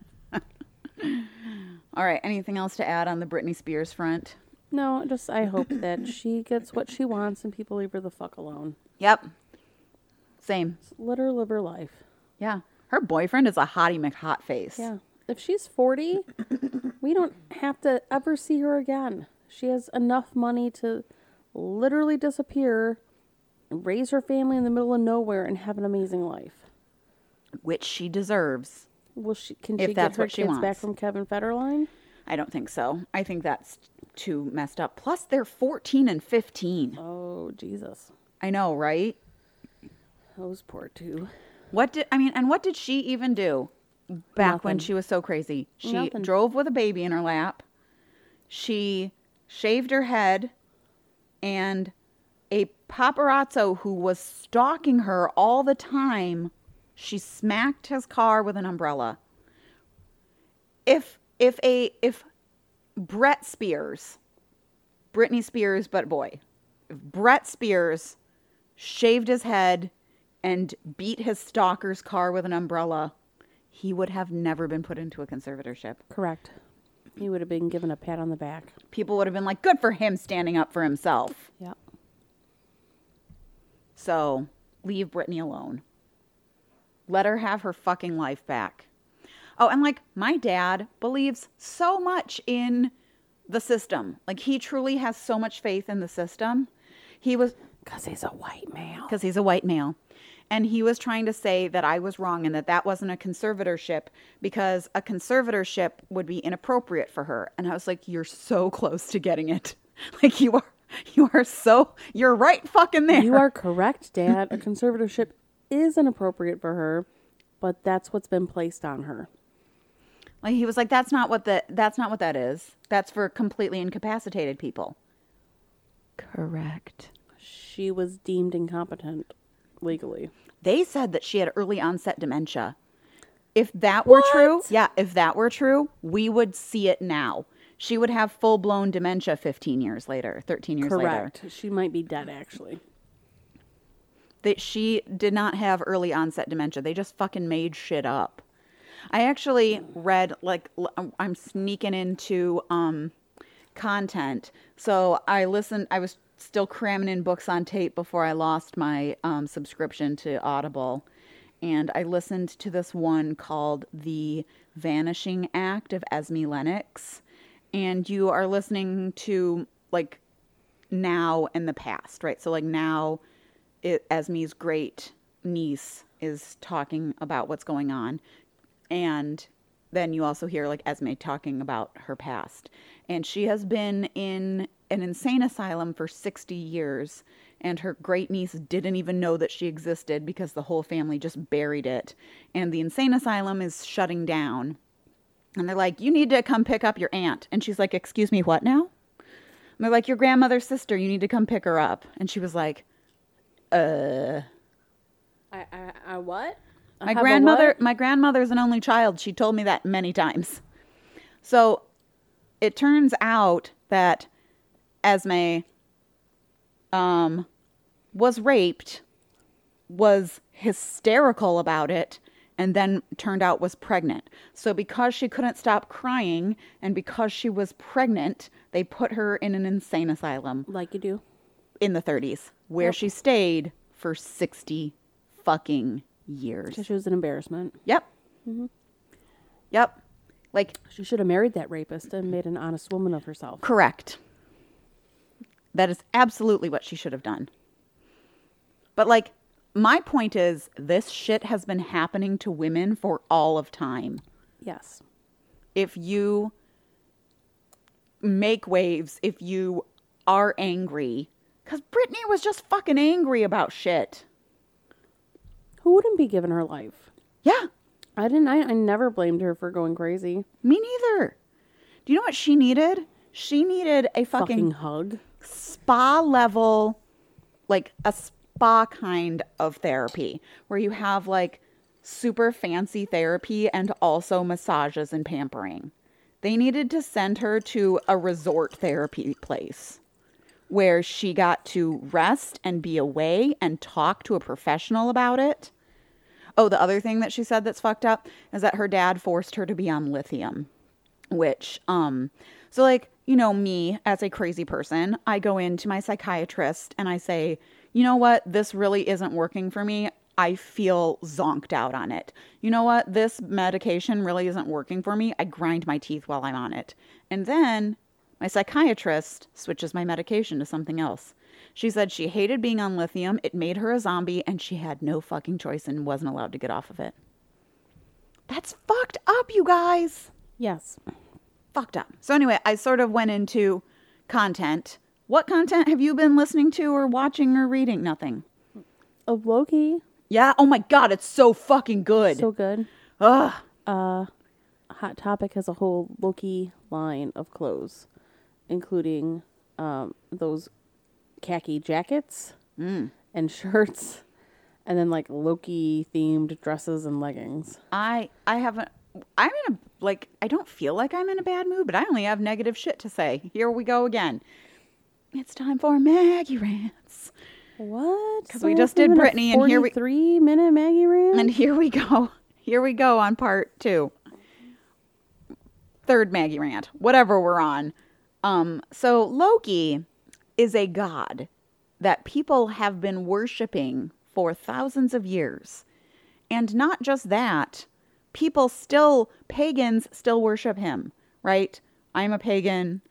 All right. Anything else to add on the Britney Spears front? No, I hope that she gets what she wants and people leave her the fuck alone. Yep. Same. Just let her live her life. Yeah. Her boyfriend is a hottie McHotface. Yeah. If she's 40, we don't have to ever see her again. She has enough money to literally disappear, raise her family in the middle of nowhere, and have an amazing life. Which she deserves. Well, can If she that's get her what she kids back wants. from Kevin Federline? I don't think so. I think that's too messed up. Plus, they're 14 and 15. Oh, Jesus. I know, right? Those poor two. What did she even do back when Nothing. she was so crazy? She Nothing. drove with a baby in her lap. She shaved her head, and a paparazzo who was stalking her all the time, she smacked his car with an umbrella. If Brett Spears, Britney Spears but boy, if Brett Spears shaved his head and beat his stalker's car with an umbrella, he would have never been put into a conservatorship. Correct. He would have been given a pat on the back. People would have been like, good for him standing up for himself. Yeah. So, leave Britney alone. Let her have her fucking life back. Oh, and like, my dad believes so much in the system. Like, he truly has so much faith in the system. Because he's a white male. Because he's a white male. And he was trying to say that I was wrong and that wasn't a conservatorship because a conservatorship would be inappropriate for her. And I was like, you're so close to getting it. Like, you're right fucking there. You are correct, Dad. A conservatorship is inappropriate for her, but that's what's been placed on her. Like, he was like, that's not what that is. That's for completely incapacitated people. Correct. She was deemed incompetent legally. They said that she had early onset dementia. If that were true, if that were true, we would see it now. She would have full-blown dementia 13 years later. Correct. She might be dead, actually. That she did not have early onset dementia. They just fucking made shit up. I actually read, like, I'm sneaking into content. So I was still cramming in books on tape before I lost my subscription to Audible. And I listened to this one called The Vanishing Act of Esme Lennox. And you are listening to, like, now and the past, right? So, like, now Esme's great niece is talking about what's going on. And then you also hear, like, Esme talking about her past. And she has been in an insane asylum for 60 years. And her great niece didn't even know that she existed because the whole family just buried it. And the insane asylum is shutting down. And they're like, you need to come pick up your aunt. And she's like, excuse me, what now? they're like, your grandmother's sister, you need to come pick her up. And she was like, I what? my grandmother's an only child. She told me that many times. So it turns out that Esme was raped, was hysterical about it, and then turned out was pregnant. So because she couldn't stop crying and because she was pregnant, they put her in an insane asylum Like you do. in the 30s, where she stayed for 60 fucking years. She was an embarrassment. Yep. Yep. Like, She should have married that rapist and made an honest woman of herself. correct. That is absolutely what she should have done. But, like, my point is, this shit has been happening to women for all of time. Yes. If you make waves, if you are angry, because Britney was just fucking angry about shit. Who wouldn't be given her life? Yeah, I never blamed her for going crazy. me neither. Do you know what she needed? She needed a Fucking hug. spa level, like a spa kind of therapy where you have like super fancy therapy and also massages and pampering. They needed to send her to a resort therapy place where she got to rest and be away and talk to a professional about it. Oh, the other thing that she said that's fucked up is that her dad forced her to be on lithium, which, so like, you know, me as a crazy person, I go into my psychiatrist and I say, you know what, this really isn't working for me. I feel zonked out on it. You know what, this medication really isn't working for me. I grind my teeth while I'm on it. And then my psychiatrist switches my medication to something else. She said she hated being on lithium. It made her a zombie and she had no fucking choice and wasn't allowed to get off of it. That's fucked up, you guys. Yes. Fucked up. So anyway, I sort of went into content. What content have you been listening to or watching or reading? Nothing. Of Loki. Yeah. Oh my God. It's so fucking good. So good. Ugh. Hot Topic has a whole Loki line of clothes, including those khaki jackets and shirts, and then like Loki themed dresses and leggings. I'm in a, like, I don't feel like I'm in a bad mood, but I only have negative shit to say. Here we go again. It's time for Maggie rants. What? Because we just did Britney, and here we 3-minute Maggie rant. And here we go. Here we go on part 2. Third Maggie rant. Whatever we're on. So Loki is a god that people have been worshiping for thousands of years. And not just that, pagans still worship him, right? I'm a pagan.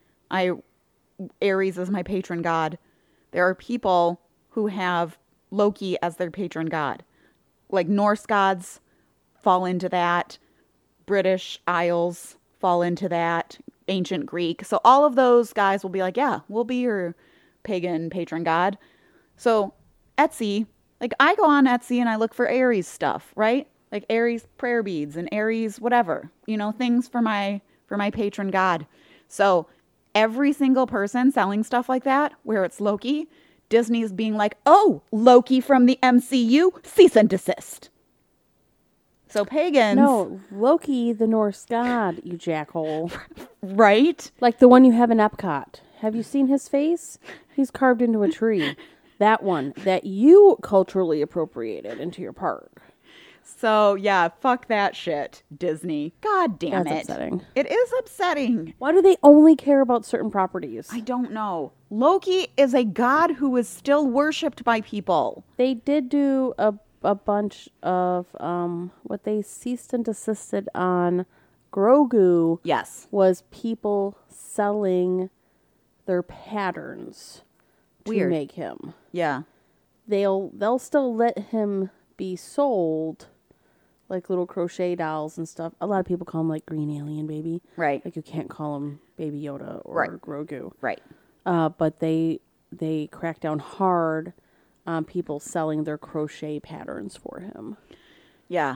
Ares is my patron god. There are people who have Loki as their patron god. Like Norse gods fall into that. British Isles fall into that. Ancient Greek. So all of those guys will be like, yeah, we'll be your pagan patron god. So Etsy, like I go on Etsy and I look for Aries stuff, right? Like Aries prayer beads and Aries whatever, you know, things for my patron god. So every single person selling stuff like that, where it's Loki, Disney's being like, oh, Loki from the MCU, cease and desist. So pagans. No, Loki, the Norse god, you jackhole. Right? Like the one you have in Epcot. Have you seen his face? He's carved into a tree. That one that you culturally appropriated into your park. So, yeah, fuck that shit, Disney. God damn That's it. upsetting. It is upsetting. Why do they only care about certain properties? I don't know. Loki is a god who is still worshipped by people. They did do a bunch of what they ceased and desisted on Grogu. Yes. Was people selling their patterns to Weird. make him. Yeah. They'll still let him be sold, like little crochet dolls and stuff. A lot of people call him like Green Alien Baby. Right. Like you can't call him Baby Yoda or Right. Grogu. Right. But they crack down hard on people selling their crochet patterns for him. Yeah.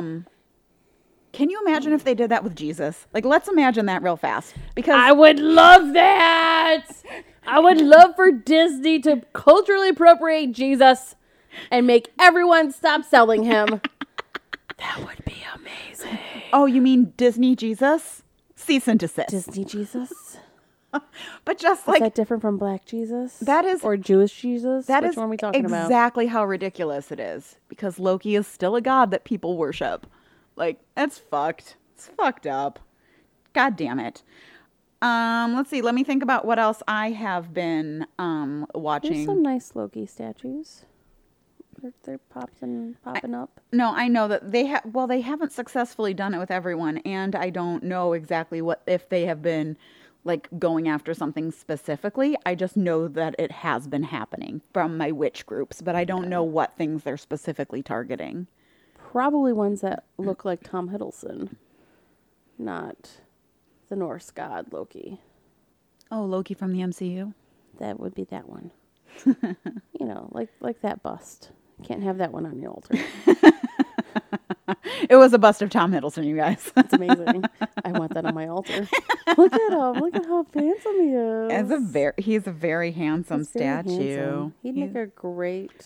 Can you imagine if they did that with Jesus? Like, let's imagine that real fast. Because I would love that. I would love for Disney to culturally appropriate Jesus and make everyone stop selling him. That would be amazing. Oh, you mean Disney Jesus? Cease and desist. Disney Jesus? But just Is like that different from Black Jesus? that is Or Jewish Jesus? that Which is one are we talking about? exactly how ridiculous it is. Because Loki is still a god that people worship. Like, that's fucked. It's fucked up. God damn it. Let's see. Let me think about what else I have been There's watching. some nice Loki statues. They're popping up. No, I know that they have. Well, they haven't successfully done it with everyone, and I don't know exactly what if they have been like going after something specifically. I just know that it has been happening from my witch groups, but I don't know what things they're specifically targeting. Probably ones that look like Tom Hiddleston, not the Norse god Loki. Oh, Loki from the MCU. That would be that one. You know, like that bust. Can't have that one on your altar. It was a bust of Tom Hiddleston, you guys. It's amazing. I want that on my altar. Look at him. Look at how handsome he is. He's a very handsome He's very statue. handsome. He'd make a great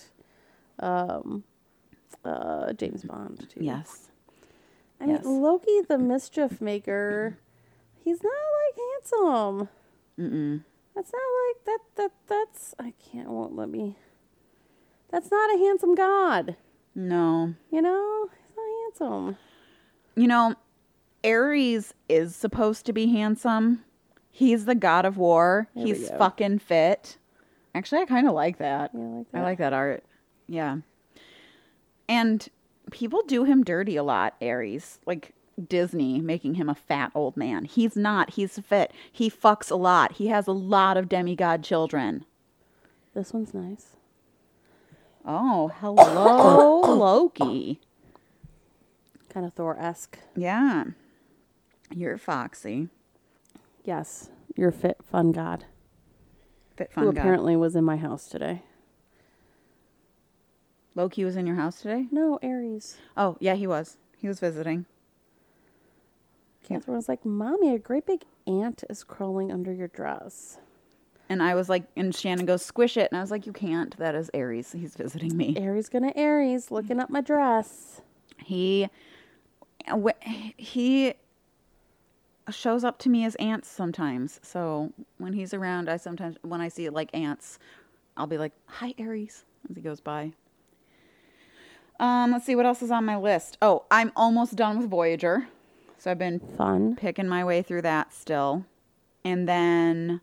James Bond too. Yes. I mean, Yes. Loki the Mischief Maker, he's not like handsome. That's not like that's I can't won't let me. That's not a handsome god. No. You know? He's not handsome. You know, Ares is supposed to be handsome. He's the god of war. There we He's go. fucking fit. Actually, I kind of like that. Yeah, I like I that. like that art. Yeah. And people do him dirty a lot, Ares. Like Disney making him a fat old man. He's not. He's fit. He fucks a lot. He has a lot of demigod children. This one's nice. Oh, hello, Loki. Kind of Thor-esque. Yeah. You're foxy. Yes. You're a fit, fun god. Fit Who fun guy. apparently was in my house today. Loki was in your house today? No, Aries. Oh, yeah, he was. He was visiting. Catherine was like, Mommy, a great big ant is crawling under your dress. And I was like, and Shannon goes, squish it. And I was like, you can't. That is Aries. He's visiting me. Aries gonna Aries, looking up my dress. He shows up to me as ants sometimes. So when he's around, when I see like ants, I'll be like, hi, Aries, as he goes by. Let's see what else is on my list. Oh, I'm almost done with Voyager. So I've been Fun. picking my way through that still. And then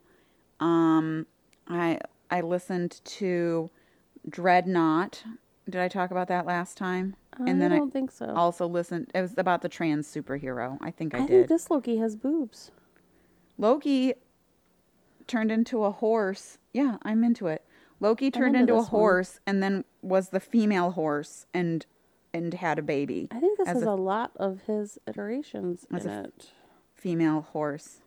I listened to Dreadnought. Did I talk about that last time? And then I don't think so. also listened. It was about the trans superhero. I think I I did. think this Loki has boobs. Loki turned into a horse. Yeah, I'm into it. Loki turned into into a this one. horse and then was the female horse and had a baby. I think this as has a a lot of his iterations as in a- it. female horse.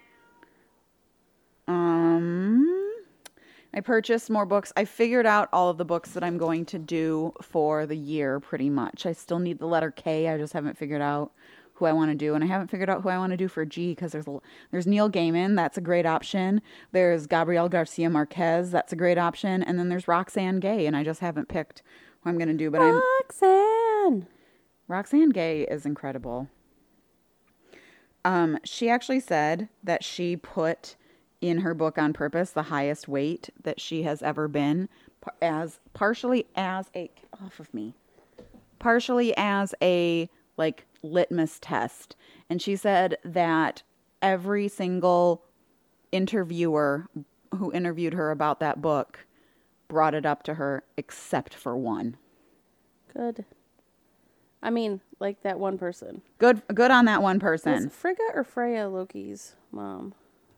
I purchased more books. I figured out all of the books that I'm going to do for the year pretty much. I still need the letter K. I just haven't figured out who I want to do. And I haven't figured out who I want to do for G because there's Neil Gaiman. That's a great option. There's Gabriel Garcia Marquez. That's a great option. And then there's Roxane Gay. And I just haven't picked who I'm going to do. But Roxane Gay is incredible. She actually said that she put in her book on purpose the highest weight that she has ever been partially as a like litmus test. And she said that every single interviewer who interviewed her about that book brought it up to her except for one. Good. I mean, like that one person. Good on that one person. Was Frigga or Freya Loki's mom?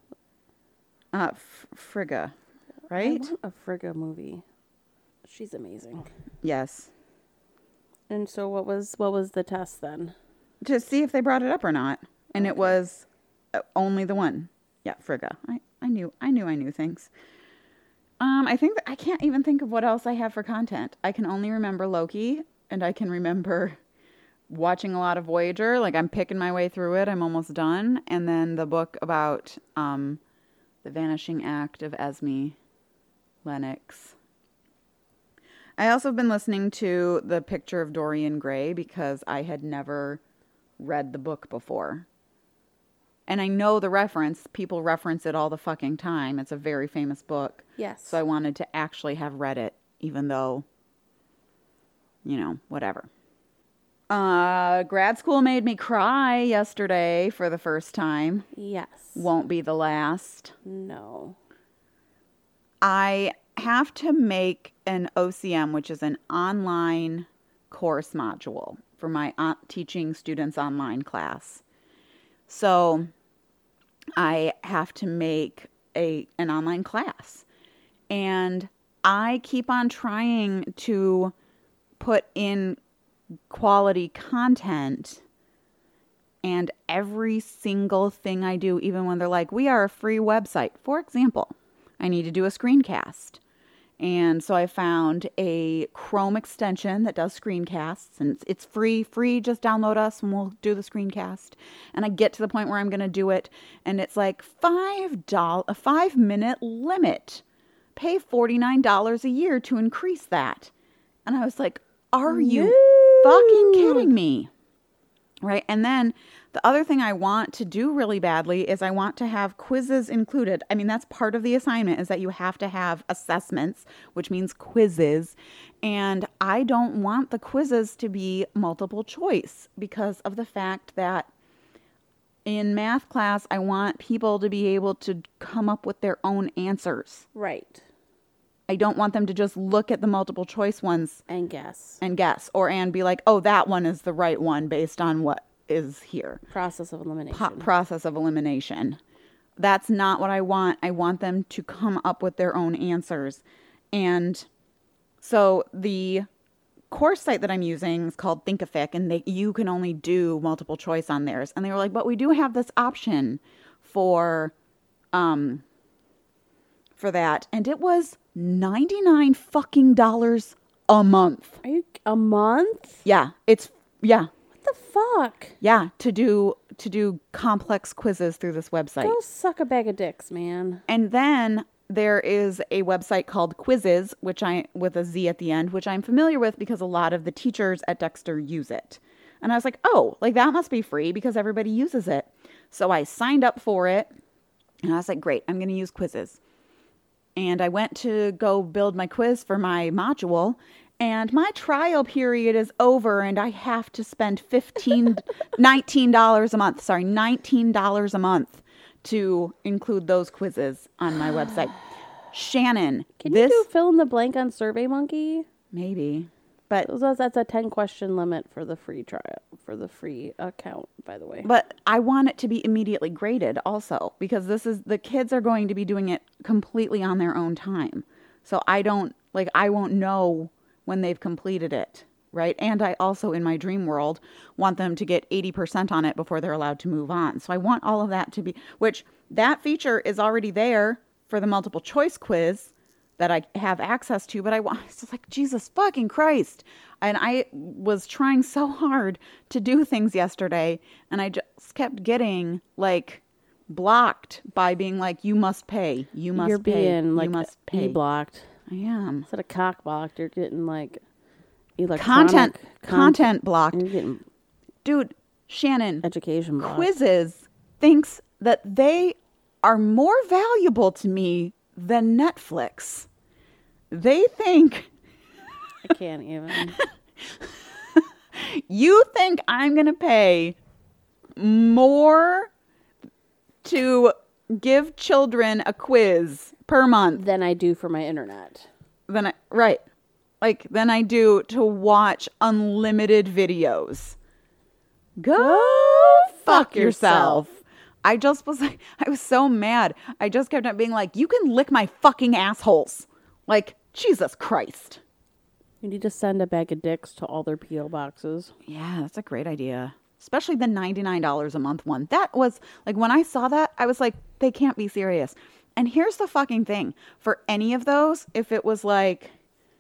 Frigga, I right? want a Frigga movie. She's amazing. Yes. And so what was the test then? To see if they brought it up or not. And it was only the one. Yeah, Frigga. I knew things. I think that I can't even think of what else I have for content. I can only remember Loki, and I can remember watching a lot of Voyager. Like, I'm picking my way through it. I'm almost done. And then the book about the The Vanishing Act of Esme Lennox. I also have been listening to The Picture of Dorian Gray because I had never read the book before. And I know the reference. People reference it all the fucking time. It's a very famous book. Yes. So I wanted to actually have read it, even though, whatever. Grad school made me cry yesterday for the first time. Yes. Won't be the last. No. I have to make an OCM, which is an online course module for my teaching students online class. So I have to make an online class. And I keep on trying to put in quality content, and every single thing I do, even when they're like, we are a free website. For example, I need to do a screencast. And so I found a Chrome extension that does screencasts, and it's free, just download us and we'll do the screencast. And I get to the point where I'm going to do it, and it's like a 5-minute limit. Pay $49 a year to increase that. And I was like, are you fucking kidding me? Right? And then the other thing I want to do really badly is I want to have quizzes included. I mean, that's part of the assignment, is that you have to have assessments, which means quizzes. And I don't want the quizzes to be multiple choice because of the fact that in math class, I want people to be able to come up with their own answers. Right. I don't want them to just look at the multiple choice ones And guess. and be like, oh, that one is the right one based on what is here. Process of elimination. Process of elimination. That's not what I want. I want them to come up with their own answers. And so the course site that I'm using is called Thinkific, and you can only do multiple choice on theirs. And they were like, but we do have this option for that. And it was $99 fucking a month. Are you a month? Yeah. What the fuck? Yeah, to do complex quizzes through this website. Go suck a bag of dicks, man. And then there is a website called Quizzes, with a Z at the end, which I'm familiar with because a lot of the teachers at Dexter use it. And I was like, oh, like that must be free because everybody uses it. So I signed up for it, and I was like, great, I'm going to use Quizzes. And I went to go build my quiz for my module, and my trial period is over, and I have to spend $19 a month. Sorry, $19 a month to include those quizzes on my website. Shannon, Can you do fill in the blank on SurveyMonkey? Maybe, but That's a 10-question limit for the free trial, for the free account, by the way. But I want it to be immediately graded also, because the kids are going to be doing it completely on their own time. So I won't know when they've completed it, right? And I also, in my dream world, want them to get 80% on it before they're allowed to move on. So I want all of that to be, which that feature is already there for the multiple choice quiz that I have access to, but it's just like, Jesus fucking Christ. And I was trying so hard to do things yesterday, and I just kept getting like blocked by being like, you must pay, you must You're pay, being like you must pay. E-blocked. I am. Instead of cock blocked, you're getting like electronic content blocked. You're getting Dude, Shannon, education blocked. Quizzes thinks that they are more valuable to me than Netflix. They think I can't even. you think I'm going to pay more to give children a quiz per month Than I do for my internet. than I do to watch unlimited videos. Go fuck yourself. I was so mad. I just kept on being like, you can lick my fucking assholes. Like, Jesus Christ. You need to send a bag of dicks to all their P.O. boxes. Yeah, that's a great idea. Especially the $99 a month one. That was, like, when I saw that, I was like, they can't be serious. And here's the fucking thing. For any of those, if it was like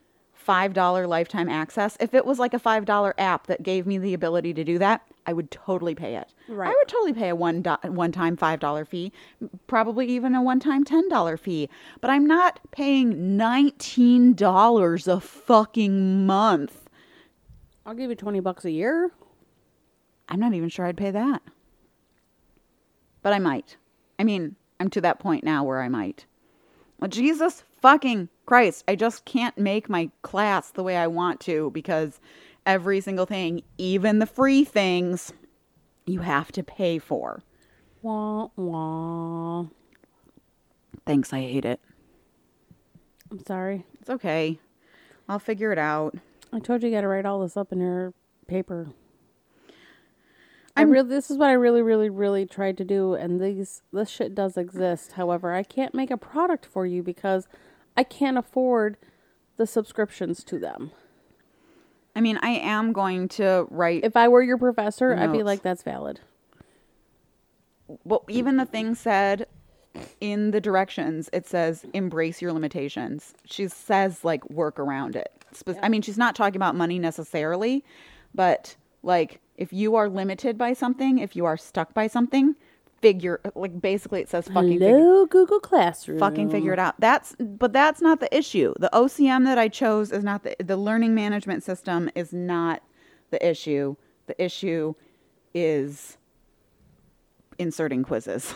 $5 lifetime access, if it was like a $5 app that gave me the ability to do that, I would totally pay it. Right. I would totally pay a one-time $5 fee, probably even a one-time $10 fee. But I'm not paying $19 a fucking month. I'll give you $20 a year. I'm not even sure I'd pay that. But I might. I mean, I'm to that point now where I might. Well, Jesus fucking Christ, I just can't make my class the way I want to because every single thing, even the free things, you have to pay for. Wah, wah. Thanks, I hate it. I'm sorry. It's okay. I'll figure it out. I told you got to write all this up in your paper. I'm- This is what I really, really, really tried to do, and this shit does exist. However, I can't make a product for you because I can't afford the subscriptions to them. I mean, I am going to write... If I were your professor, I'd be Notes. like, that's valid. Well, even the thing said in the directions, it says embrace your limitations. She says like work around it. I mean, she's not talking about money necessarily, but like if you are limited by something, if you are stuck by something, basically it says Hello, Google Classroom. fucking figure it out. That's not the issue. The OCM that I chose is not the learning management system is not the issue. The issue is inserting quizzes.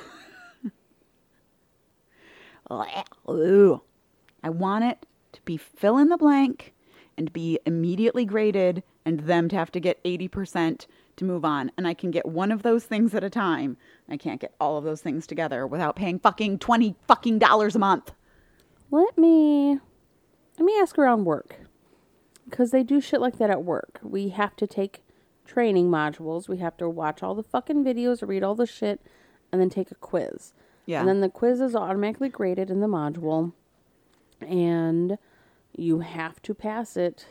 Ooh. I want it to be fill in the blank and be immediately graded and them to have to get 80% to move on. And I can get one of those things at a time. I can't get all of those things together without paying fucking $20 fucking a month. Let me ask around work. Because they do shit like that at work. We have to take training modules. We have to watch all the fucking videos, read all the shit, and then take a quiz. Yeah. And then the quiz is automatically graded in the module. And you have to pass it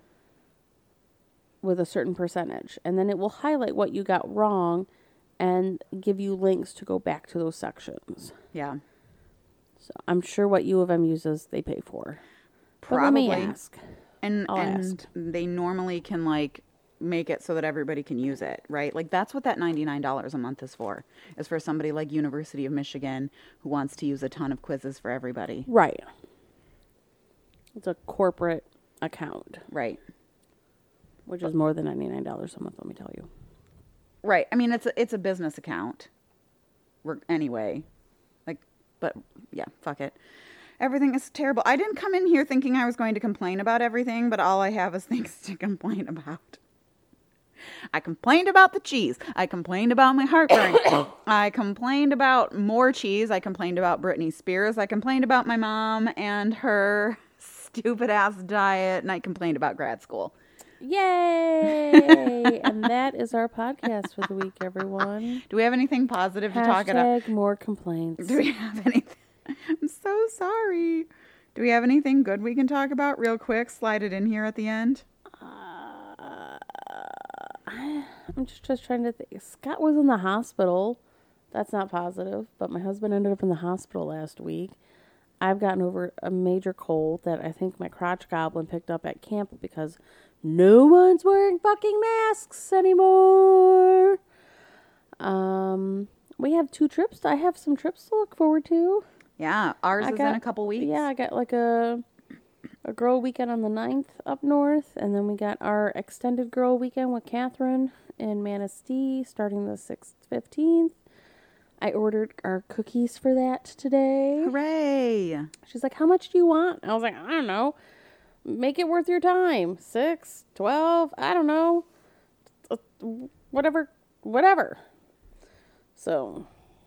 with a certain percentage. And then it will highlight what you got wrong and give you links to go back to those sections. Yeah. So I'm sure what U of M uses, they pay for. But Probably. let me ask. And I'll ask. they normally can like make it so that everybody can use it, right? Like that's what that $99 a month is for somebody like University of Michigan who wants to use a ton of quizzes for everybody. Right. It's a corporate account, Right. which is more than $99 a month, let me tell you. Right. I mean, it's a business account. Anyway. Like, but yeah, fuck it. Everything is terrible. I didn't come in here thinking I was going to complain about everything, but all I have is things to complain about. I complained about the cheese. I complained about my heartburn. I complained about more cheese. I complained about Britney Spears. I complained about my mom and her stupid ass diet. And I complained about grad school. Yay! And that is our podcast for the week, everyone. Do we have anything positive to talk about? Hashtag more complaints. Do we have anything? I'm so sorry. Do we have anything good we can talk about real quick? Slide it in here at the end. I'm just trying to think. Scott was in the hospital. That's not positive, but my husband ended up in the hospital last week. I've gotten over a major cold that I think my crotch goblin picked up at camp because no one's wearing fucking masks anymore. We have 2 trips. I have some trips to look forward to. Yeah, ours is in a couple weeks. Yeah, I got like a girl weekend on the 9th up north, and then we got our extended girl weekend with Catherine in Manistee starting the 6th, 15th. I ordered our cookies for that today. Hooray! She's like, how much do you want? I was like, I don't know. Make it worth your time. 6, 12, I don't know. Whatever. So,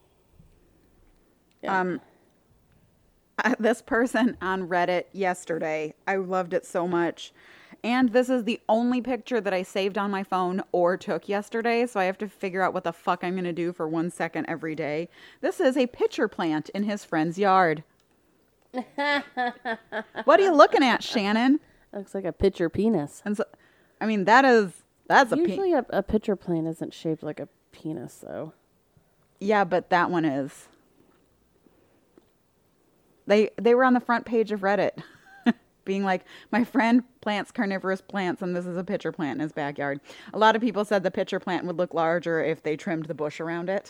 yeah. This person on Reddit yesterday, I loved it so much. And this is the only picture that I saved on my phone or took yesterday, so I have to figure out what the fuck I'm going to do for 1 second every day. This is a pitcher plant in his friend's yard. What are you looking at, Shannon? Looks like a pitcher penis. And so, I mean, that's a Usually a pitcher plant isn't shaped like a penis, though. Yeah, but that one is. They were on the front page of Reddit. being like, my friend plants carnivorous plants and this is a pitcher plant in his backyard. A lot of people said the pitcher plant would look larger if they trimmed the bush around it.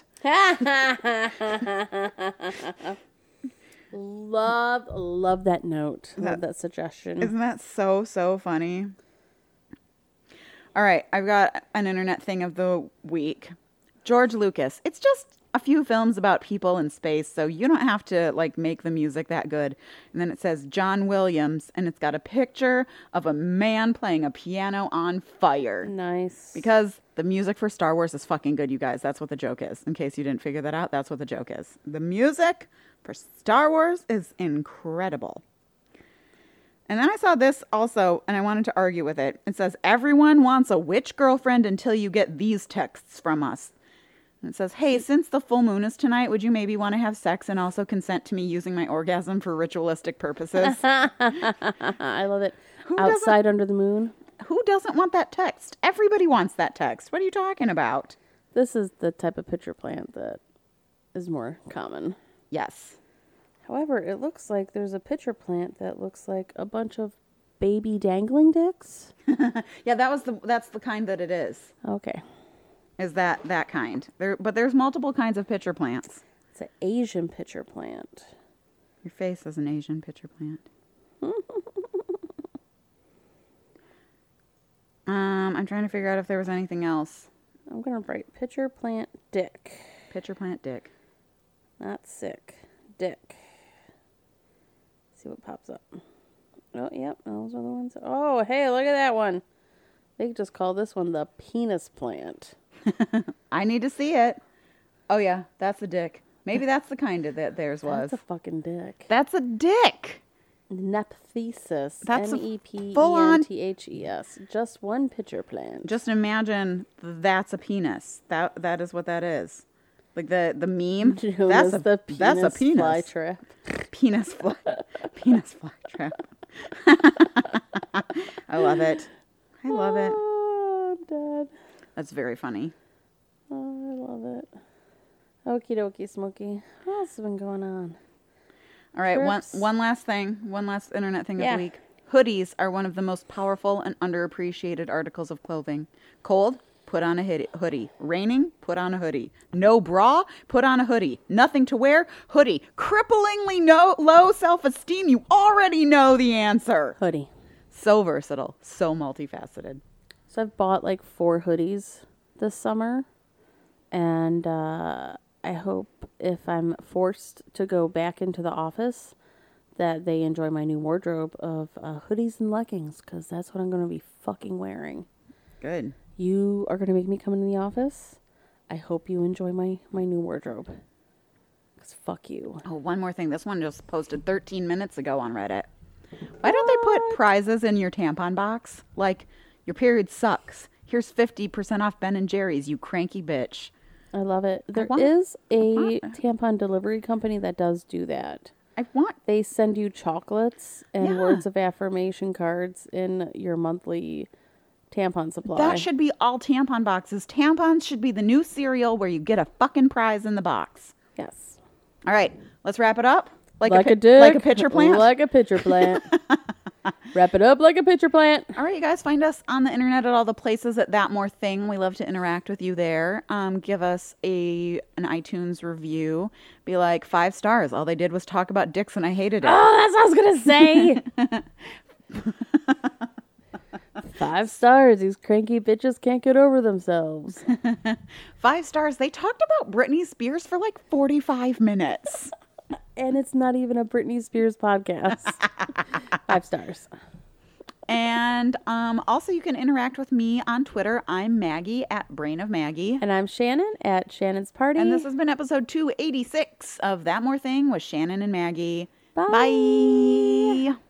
Love that note. Love that suggestion. Isn't that so, so funny? All right, I've got an internet thing of the week. George Lucas. It's just a few films about people in space, so you don't have to like make the music that good. And then it says John Williams, and it's got a picture of a man playing a piano on fire. Nice. Because the music for Star Wars is fucking good, you guys. That's what the joke is. In case you didn't figure that out, that's what the joke is. The music for Star Wars is incredible. And then I saw this also, and I wanted to argue with it. It says, everyone wants a witch girlfriend until you get these texts from us. And it says, hey, since the full moon is tonight, would you maybe want to have sex and also consent to me using my orgasm for ritualistic purposes? I love it. Outside under the moon. Who doesn't want that text? Everybody wants that text. What are you talking about? This is the type of pitcher plant that is more common. Yes. However, it looks like there's a pitcher plant that looks like a bunch of baby dangling dicks. Yeah, that's the kind that it is. Okay. Is that kind. But there's multiple kinds of pitcher plants. It's an Asian pitcher plant. Your face is an Asian pitcher plant. I'm trying to figure out if there was anything else. I'm going to write pitcher plant dick. Pitcher plant dick. Not sick. Dick. See what pops up. Oh, yep. Those are the ones. Oh, hey, look at that one. They could just call this one the penis plant. I need to see it. Oh, yeah. That's a dick. Maybe that's the kind that theirs was. That's a fucking dick. That's a dick. Nepthesis. That's a Nepenthes. Just one pitcher plant. Just imagine that's a penis. That is what that is. Like the meme. That's a penis fly trap. Penis fly trap. I love it. I love it. Oh, I'm dead. That's very funny. Oh, I love it. Okie dokie, Smokey. What else has been going on? All right, Trips. one last thing. One last internet thing of the week. Hoodies are one of the most powerful and underappreciated articles of clothing. Cold? Put on a hoodie. Raining? Put on a hoodie. No bra? Put on a hoodie. Nothing to wear? Hoodie. Cripplingly low self-esteem? You already know the answer. Hoodie. So versatile. So multifaceted. So I've bought like 4 hoodies this summer. And I hope if I'm forced to go back into the office that they enjoy my new wardrobe of hoodies and leggings. Because that's what I'm going to be fucking wearing. Good. You are going to make me come into the office. I hope you enjoy my new wardrobe. Because fuck you. Oh, one more thing. This one just posted 13 minutes ago on Reddit. Why don't they put prizes in your tampon box? Like, your period sucks. Here's 50% off Ben & Jerry's, you cranky bitch. I love it. There is a tampon delivery company that does do that. They send you chocolates and words of affirmation cards in your monthly tampon supply. That should be all tampon boxes. Tampons should be the new cereal where you get a fucking prize in the box. Yes. All right, let's wrap it up. Like a pitcher plant. Like a pitcher plant. Wrap it up like a pitcher plant. All right, you guys, find us on the internet at all the places at That More Thing. We love to interact with you there. Give us an iTunes review. Be like, 5 stars. All they did was talk about dicks and I hated it. Oh, that's what I was going to say. 5 stars. These cranky bitches can't get over themselves. 5 stars. They talked about Britney Spears for like 45 minutes. And it's not even a Britney Spears podcast. 5 stars. And also you can interact with me on Twitter. I'm Maggie at Brain of Maggie. And I'm Shannon at Shannon's Party. And this has been episode 286 of That More Thing with Shannon and Maggie. Bye. Bye.